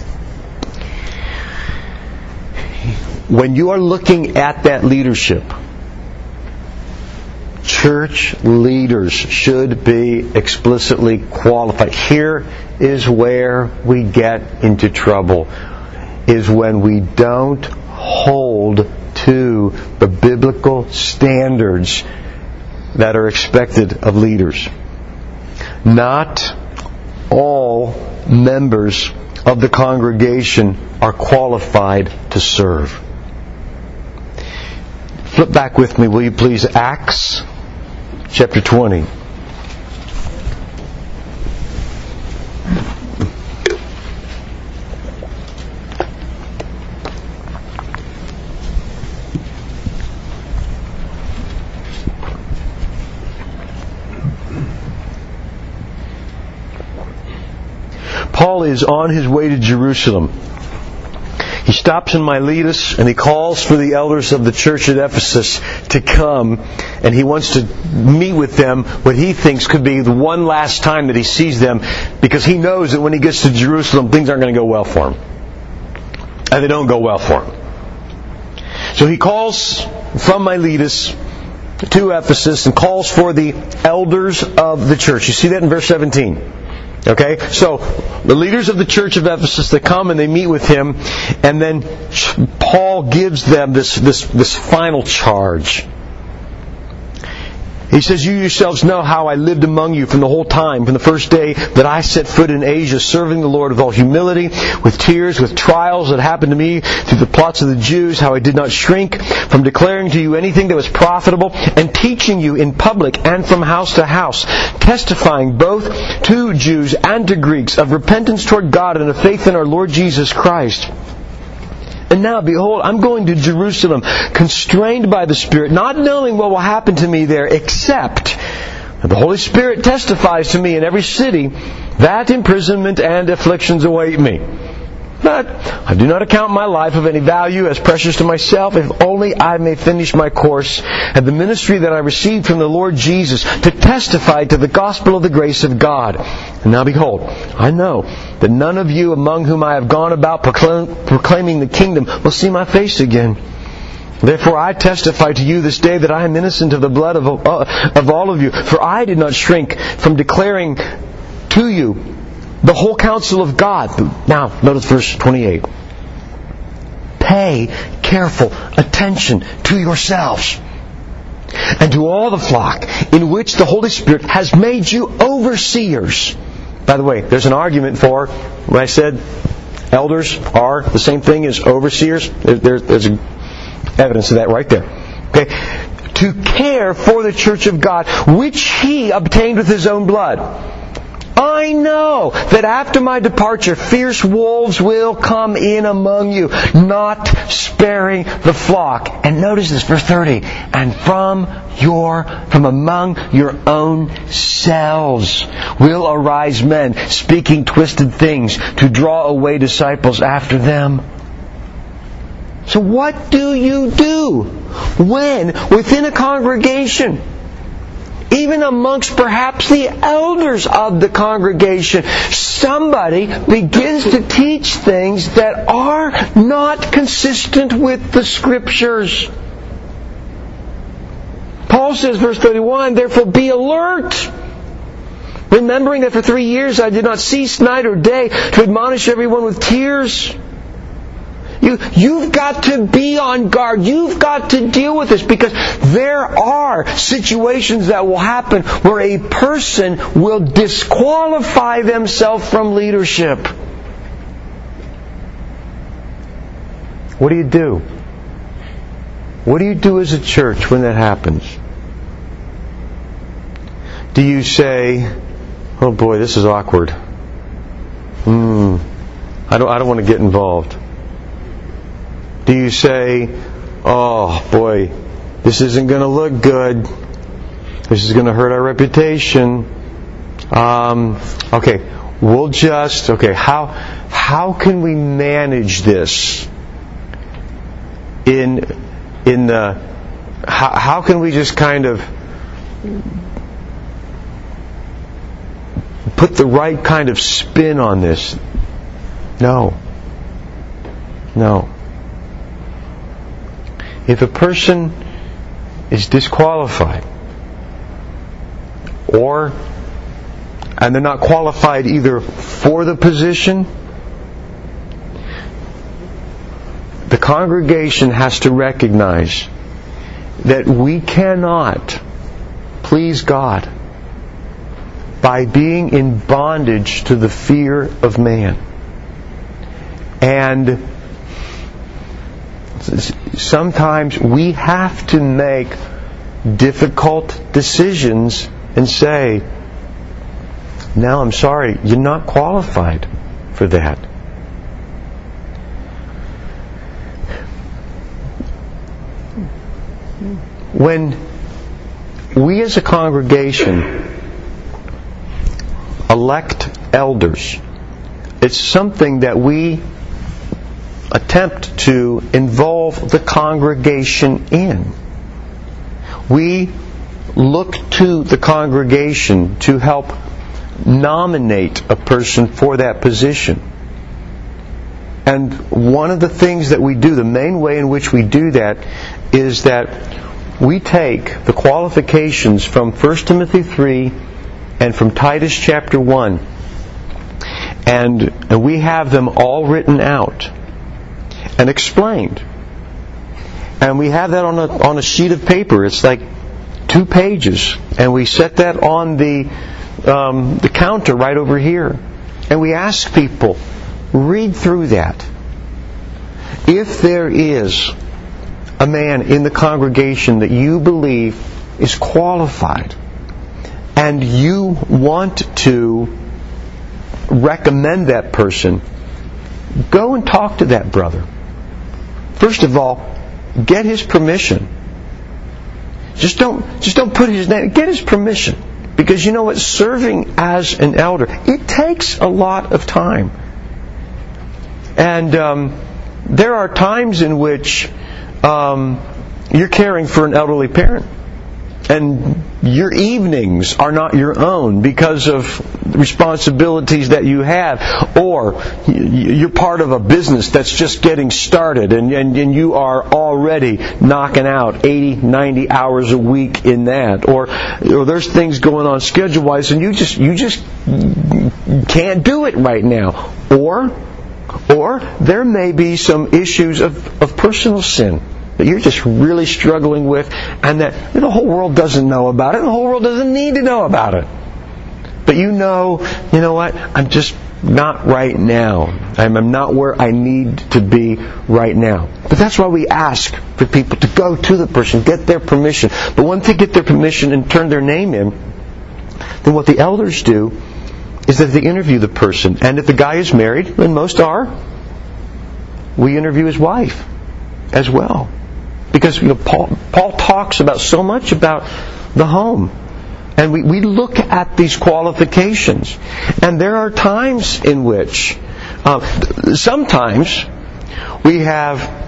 When you are looking at that leadership, church leaders should be explicitly qualified. Here is where we get into trouble, is when we don't hold to the biblical standards that are expected of leaders. Not all members of the congregation are qualified to serve. Flip back with me, will you please, Acts chapter twenty. Paul is on his way to Jerusalem. He stops in Miletus and he calls for the elders of the church at Ephesus to come, and he wants to meet with them what he thinks could be the one last time that he sees them, because he knows that when he gets to Jerusalem things aren't going to go well for him. And they don't go well for him. So he calls from Miletus to Ephesus and calls for the elders of the church. You see that in verse seventeen. Okay, so the leaders of the church of Ephesus, they come and they meet with him, and then Paul gives them this, this, this final charge. He says, "You yourselves know how I lived among you from the whole time, from the first day that I set foot in Asia, serving the Lord with all humility, with tears, with trials that happened to me through the plots of the Jews, how I did not shrink from declaring to you anything that was profitable, and teaching you in public and from house to house, testifying both to Jews and to Greeks of repentance toward God and of faith in our Lord Jesus Christ. And now, behold, I'm going to Jerusalem, constrained by the Spirit, not knowing what will happen to me there, except that the Holy Spirit testifies to me in every city that imprisonment and afflictions await me." But I do not account my life of any value as precious to myself, if only I may finish my course and the ministry that I received from the Lord Jesus to testify to the gospel of the grace of God. And now behold, I know that none of you among whom I have gone about proclaim, proclaiming the kingdom will see my face again. Therefore I testify to you this day that I am innocent of the blood of, of all of you. For I did not shrink from declaring to you the whole counsel of God. Now, notice verse twenty-eight. Pay careful attention to yourselves and to all the flock in which the Holy Spirit has made you overseers. By the way, there's an argument for when I said elders are the same thing as overseers. There, there, there's evidence of that right there. Okay, to care for the church of God, which He obtained with His own blood. I know that after my departure, fierce wolves will come in among you, not sparing the flock. And notice this, verse thirty. And from your, from among your own selves will arise men, speaking twisted things, to draw away disciples after them. So what do you do when, within a congregation, even amongst perhaps the elders of the congregation, somebody begins to teach things that are not consistent with the Scriptures? Paul says, verse thirty-one, therefore be alert, remembering that for three years I did not cease night or day to admonish everyone with tears. You, you've got to be on guard. You've got to deal with this, because there are situations that will happen where a person will disqualify themselves from leadership. What do you do? What do you do as a church when that happens? Do you say, oh boy, this is awkward. Hmm, I don't, I don't want to get involved. Do you say, oh boy, this isn't going to look good. This is going to hurt our reputation. Um, okay, we'll just, okay, how how can we manage this? In in the how, how can we just kind of put the right kind of spin on this? No. No. If a person is disqualified, or and they're not qualified either for the position, the congregation has to recognize that we cannot please God by being in bondage to the fear of man. And sometimes we have to make difficult decisions and say, no, I'm sorry, you're not qualified for that. When we as a congregation elect elders, it's something that we attempt to involve the congregation in. We look to the congregation to help nominate a person for that position. And one of the things that we do, the main way in which we do that, is that we take the qualifications from First Timothy three and from Titus chapter one, and we have them all written out and explained. And we have that on a on a sheet of paper. It's like two pages, and we set that on the um, the counter right over here. And we ask people, read through that. If there is a man in the congregation that you believe is qualified, and you want to recommend that person, go and talk to that brother. First of all, get his permission. Just don't just don't put his name. Get his permission. Because you know what? Serving as an elder, it takes a lot of time. And um, there are times in which um, you're caring for an elderly parent, and your evenings are not your own because of responsibilities that you have, or you're part of a business that's just getting started, and, and, and you are already knocking out eighty, ninety hours a week in that, or, or there's things going on schedule-wise, and you just you just can't do it right now, or or there may be some issues of, of personal sin that you're just really struggling with, and that the whole world doesn't know about it, and the whole world doesn't need to know about it. But you know, you know what? I'm just not right now. I'm not where I need to be right now. But that's why we ask for people to go to the person, get their permission. But once they get their permission and turn their name in, then what the elders do is that they interview the person. And if the guy is married, and most are, we interview his wife as well. Because you know, Paul, Paul talks about so much about the home. And we, we look at these qualifications. And there are times in which, uh, sometimes, we have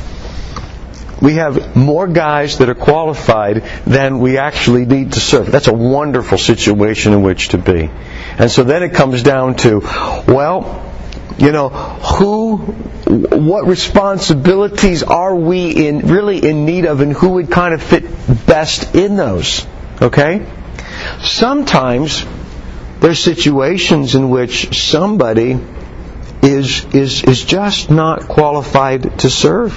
we have more guys that are qualified than we actually need to serve. That's a wonderful situation in which to be. And so then it comes down to, well, you know, who, what responsibilities are we in really in need of, and who would kind of fit best in those? Okay? Sometimes there's situations in which somebody is is is just not qualified to serve,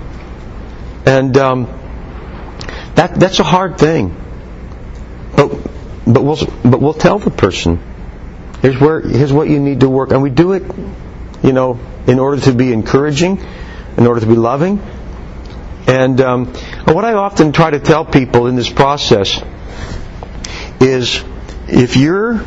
and um, that that's a hard thing. But but we'll but we'll tell the person, here's where here's what you need to work, and we do it, you know, in order to be encouraging, in order to be loving, and um, what I often try to tell people in this process is, if you're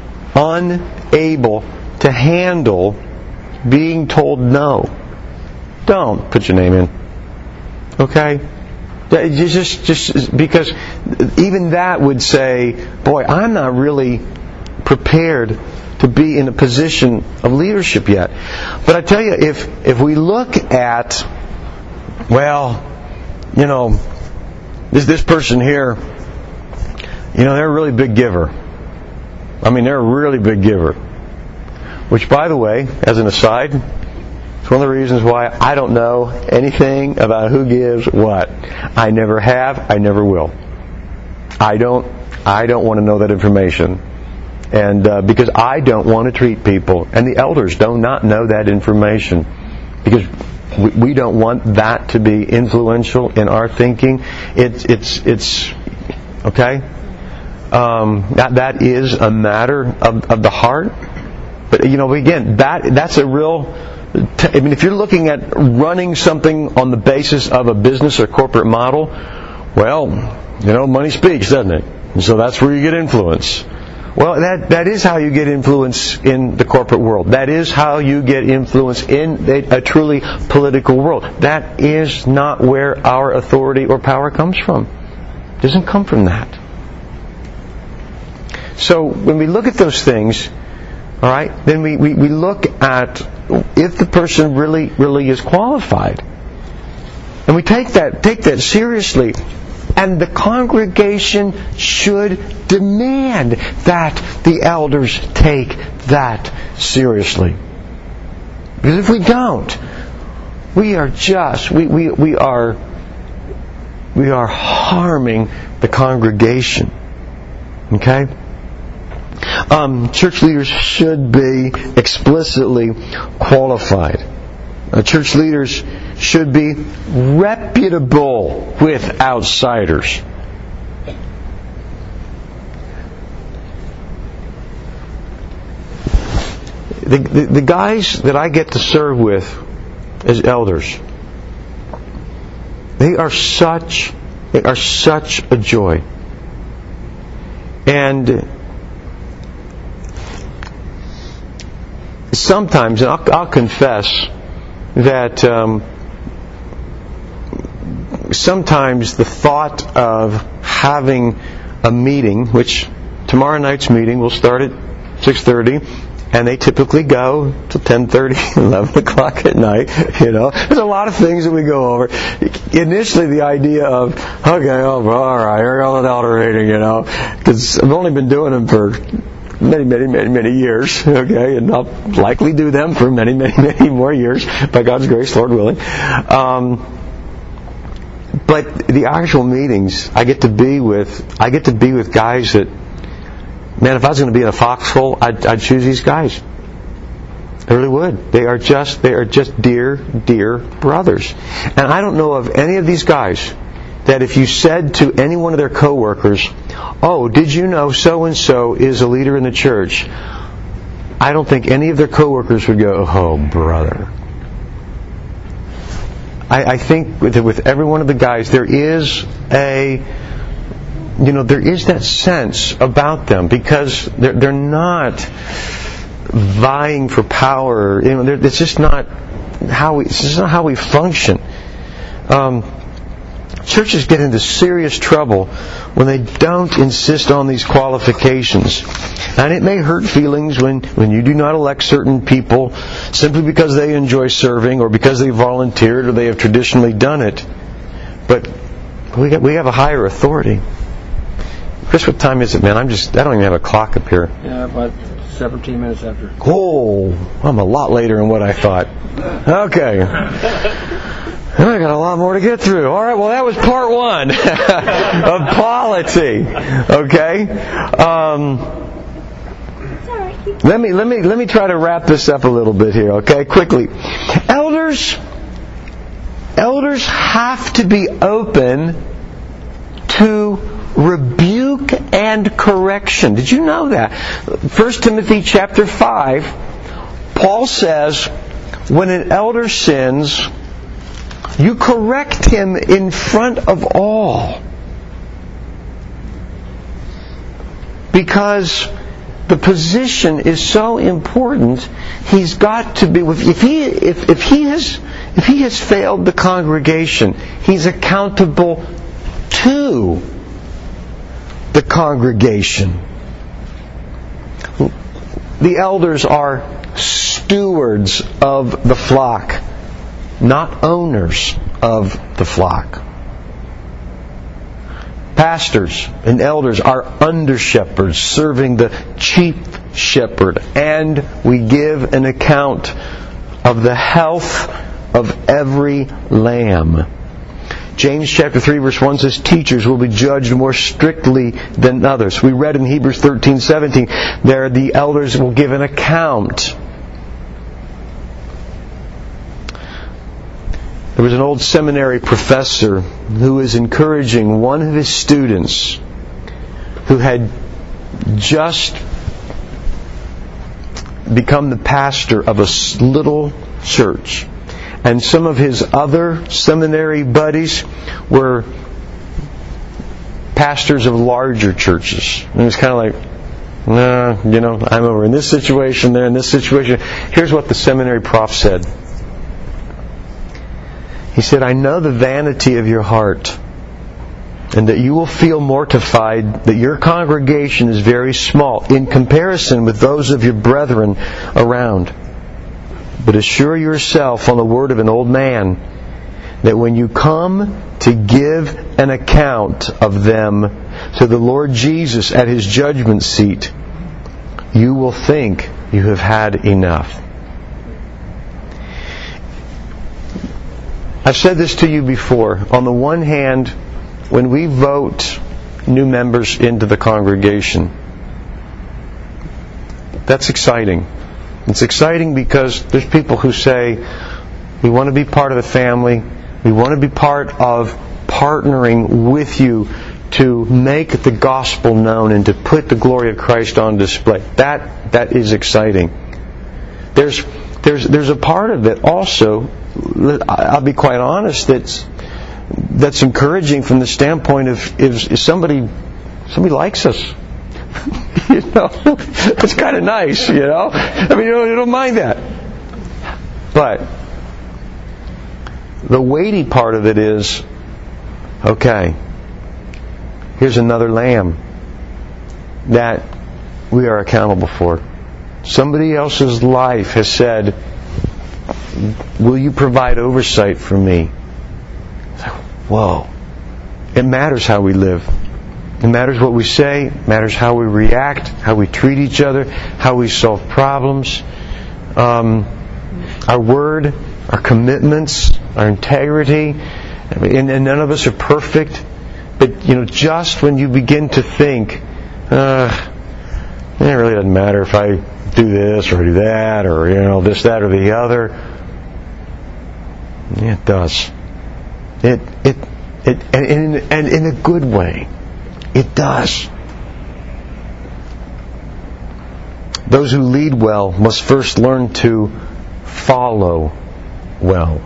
unable to handle being told no, don't put your name in. Okay? Just, just because even that would say, boy, I'm not really prepared to be in a position of leadership yet. But I tell you, if if we look at, well, you know, this this person here, you know, they're a really big giver. I mean, they're a really big giver. Which, by the way, as an aside, it's one of the reasons why I don't know anything about who gives what. I never have. I never will. I don't. I don't want to know that information, and uh, because I don't want to treat people, and the elders do not know that information, because we, we don't want that to be influential in our thinking. It's it's it's okay. Um, that that is a matter of, of the heart, but you know, again, that that's a real. I mean, if you're looking at running something on the basis of a business or corporate model, well, you know, money speaks, doesn't it? And so that's where you get influence. Well, that that is how you get influence in the corporate world. That is how you get influence in a, a truly political world. That is not where our authority or power comes from. It doesn't come from that. So when we look at those things, all right, then we, we, we look at if the person really really is qualified, and we take that take that seriously, and the congregation should demand that the elders take that seriously. Because if we don't, we are just we, we, we are we are harming the congregation. Okay? Um, church leaders should be explicitly qualified. Uh, church leaders should be reputable with outsiders. The, the, the guys that I get to serve with as elders, they are such they are such a joy. And sometimes, and I'll, I'll confess that um, sometimes the thought of having a meeting, which tomorrow night's meeting will start at six thirty, And they typically go till ten thirty, eleven o'clock at night. You know, there's a lot of things that we go over. Initially, the idea of, okay, oh, all right, here goes an elder meeting, you know, because I've only been doing them for many, many, many, many years, okay, and I'll likely do them for many, many, many more years, by God's grace, Lord willing. Um, but the actual meetings, I get to be with, I get to be with guys that, man, if I was going to be in a foxhole, I'd, I'd choose these guys. I really would. They are just, they are just dear, dear brothers. And I don't know of any of these guys that if you said to any one of their coworkers, oh, did you know so-and-so is a leader in the church? I don't think any of their coworkers would go, oh, brother. I, I think with, with every one of the guys, there is a, you know, there is that sense about them because they're, they're not vying for power. You know, it's just not how we, it's just not how we function. Um, Churches get into serious trouble when they don't insist on these qualifications. And it may hurt feelings when, when you do not elect certain people simply because they enjoy serving or because they volunteered or they have traditionally done it. But we got, we have a higher authority. Chris, what time is it, man? I'm just, I don't even have a clock up here. Yeah, about seventeen minutes after. Oh, I'm a lot later than what I thought. Okay. I got a lot more to get through. All right, well, that was part one of polity. Okay, um, let me let me let me try to wrap this up a little bit here. Okay, quickly. Elders, elders have to be open to rebuke and correction. Did you know that? First Timothy chapter five, Paul says, when an elder sins, you correct him in front of all. Because the position is so important, he's got to be, if he, if, if he has, if he has failed the congregation, he's accountable to the congregation. The elders are stewards of the flock, not owners of the flock. Pastors and elders are under shepherds serving the chief shepherd, and we give an account of the health of every lamb. James chapter three verse one says teachers will be judged more strictly than others. We read in Hebrews thirteen seventeen there the elders will give an account. There was an old seminary professor who was encouraging one of his students who had just become the pastor of a little church. And some of his other seminary buddies were pastors of larger churches. And it was kind of like, nah, you know, I'm over in this situation, they're in this situation. Here's what the seminary prof said. He said, I know the vanity of your heart, and that you will feel mortified that your congregation is very small in comparison with those of your brethren around. But assure yourself on the word of an old man that when you come to give an account of them to the Lord Jesus at His judgment seat, you will think you have had enough. I've said this to you before. On the one hand, when we vote new members into the congregation, that's exciting. It's exciting because there's people who say, we want to be part of the family, we want to be part of partnering with you to make the gospel known and to put the glory of Christ on display. That that is exciting. There's there's there's a part of it also, I'll be quite honest, that's that's encouraging from the standpoint of if, if somebody somebody likes us. You know, it's kind of nice, you know. I mean, you don't, you don't mind that. But the weighty part of it is, okay, here's another lamb that we are accountable for. Somebody else's life has said, will you provide oversight for me? Whoa. It matters how we live. It matters what we say. It matters how we react, how we treat each other, how we solve problems. Um, our word, our commitments, our integrity. And, and none of us are perfect. But, you know, just when you begin to think, uh, it really doesn't matter if I do this or do that or, you know, this, that, or the other. It does. It, it, it, and in, and in a good way. It does. Those who lead well must first learn to follow well.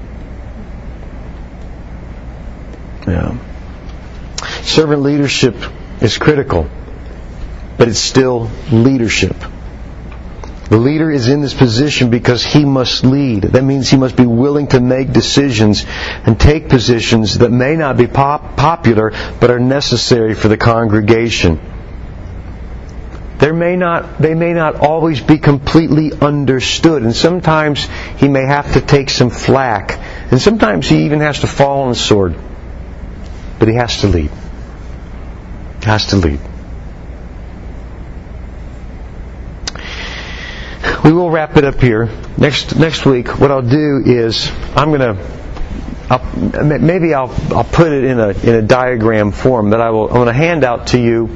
Yeah. Servant leadership is critical, but it's still leadership. The leader is in this position because he must lead. That means he must be willing to make decisions and take positions that may not be pop- popular, but are necessary for the congregation. There may not, they may not always be completely understood, and sometimes he may have to take some flack, and sometimes he even has to fall on the sword. But he has to lead. He has to lead. We will wrap it up here. Next next week, what I'll do is I'm gonna, I'll, maybe I'll I'll put it in a in a diagram form that I will I'm going to hand out to you.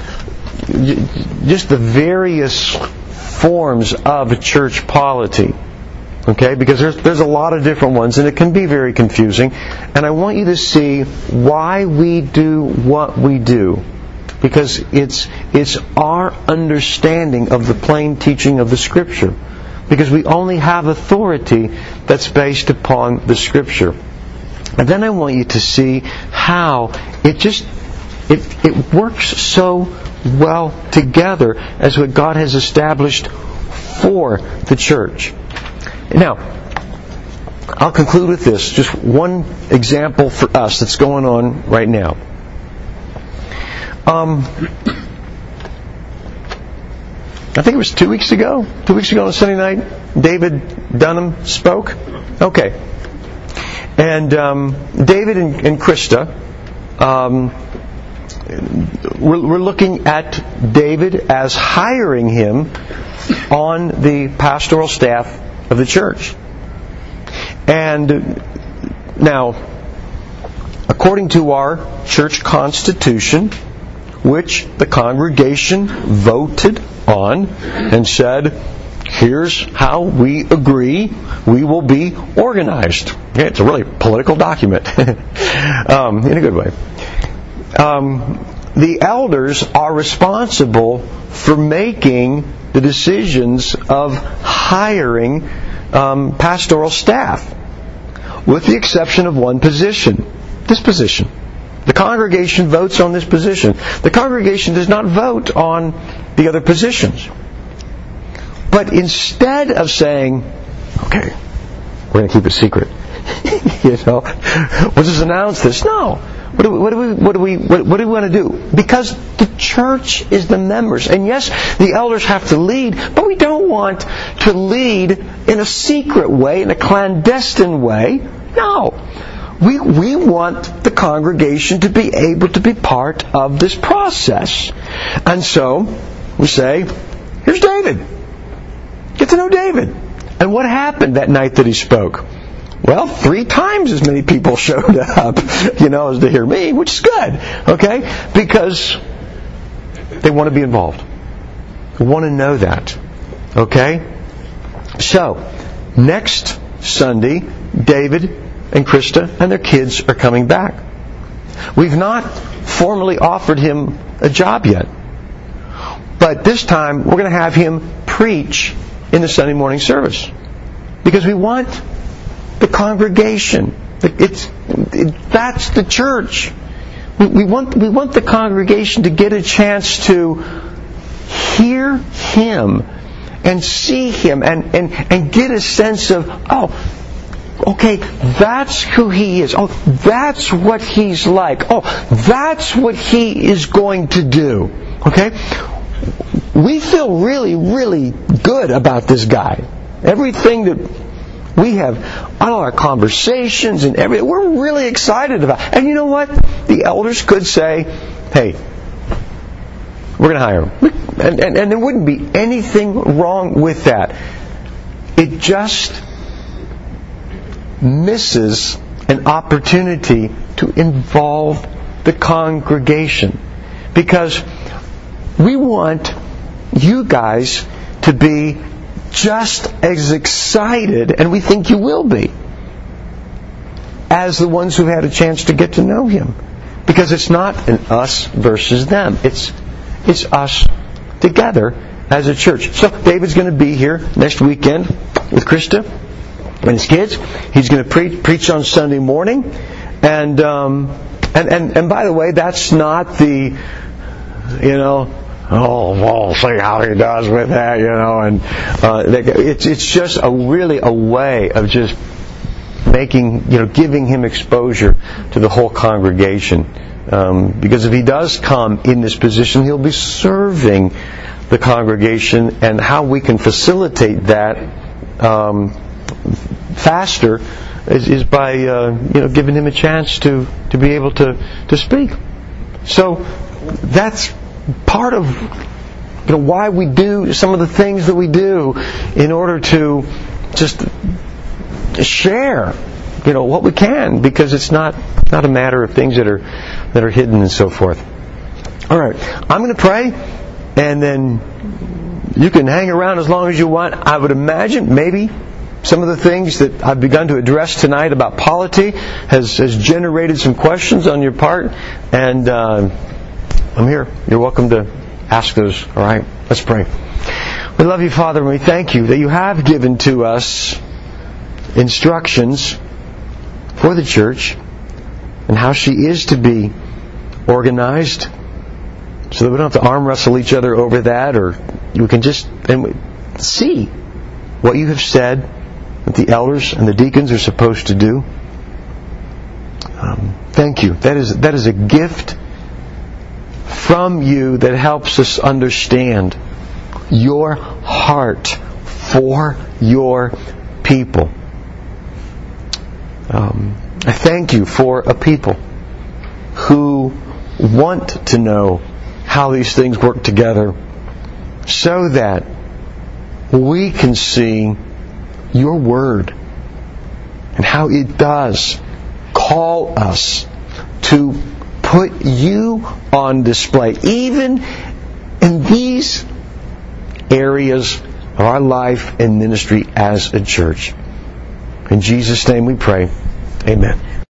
Just the various forms of church polity. Okay, because there's there's a lot of different ones, and it can be very confusing. And I want you to see why we do what we do. Because it's it's our understanding of the plain teaching of the Scripture. Because we only have authority that's based upon the Scripture. And then I want you to see how it just it it works so well together as what God has established for the church. Now, I'll conclude with this. Just one example for us that's going on right now. Um, I think it was two weeks ago. Two weeks ago on a Sunday night, David Dunham spoke. Okay. And um, David and, and Krista, um, we're, we're looking at David as hiring him on the pastoral staff of the church. And now, according to our church constitution, which the congregation voted on and said, here's how we agree we will be organized. Okay, it's a really political document um, in a good way. Um, the elders are responsible for making the decisions of hiring um, pastoral staff, with the exception of one position, this position. The congregation votes on this position. The congregation does not vote on the other positions. But instead of saying, okay, we're going to keep it secret, you know, we'll just announce this. No. What do we, what do we, what do we, what, what do we want to do? Because the church is the members. And yes, the elders have to lead, but we don't want to lead in a secret way, in a clandestine way. No. We we want the congregation to be able to be part of this process. And so, we say, here's David. Get to know David. And what happened that night that he spoke? Well, three times as many people showed up, you know, as to hear me, which is good, okay? Because they want to be involved. They want to know that, okay? So, next Sunday, David and Krista and their kids are coming back. We've not formally offered him a job yet. But this time, we're going to have him preach in the Sunday morning service. Because we want the congregation. It's, it, that's the church. We, we want we want the congregation to get a chance to hear him and see him and, and, and get a sense of, oh, okay, that's who he is. Oh, that's what he's like. Oh, that's what he is going to do. Okay? we feel really, really good about this guy. Everything that we have, all our conversations and everything, we're really excited about. And you know what? The elders could say, hey, we're going to hire him. And, and, and there wouldn't be anything wrong with that. It just misses an opportunity to involve the congregation. Because we want you guys to be just as excited, and we think you will be, as the ones who had a chance to get to know Him. Because it's not an us versus them. It's it's us together as a church. So David's going to be here next weekend with Krista and his kids. He's going to pre- preach on Sunday morning. And, um, and, and, and by the way, that's not the, you know, oh, well, see how he does with that, you know. And uh, it's it's just a really a way of just making, you know, giving him exposure to the whole congregation. Um, because if he does come in this position, he'll be serving the congregation, and how we can facilitate that um, faster is, is by uh, you know giving him a chance to, to be able to, to speak. So that's part of you know why we do some of the things that we do, in order to just share you know what we can, because it's not not a matter of things that are that are hidden and so forth. All right, I'm going to pray, and then you can hang around as long as you want. I would imagine maybe some of the things that I've begun to address tonight about polity has has generated some questions on your part, and uh, I'm here. You're welcome to ask those. All right, let's pray. We love you, Father, and we thank you that you have given to us instructions for the church and how she is to be organized, so that we don't have to arm wrestle each other over that, or we can just and see what you have said that the elders and the deacons are supposed to do. Um, thank you. That is that is a gift from you that helps us understand your heart for your people. Um, I thank you for a people who want to know how these things work together, so that we can see your word and how it does call us to put you on display, even in these areas of our life and ministry as a church. In Jesus' name we pray. Amen.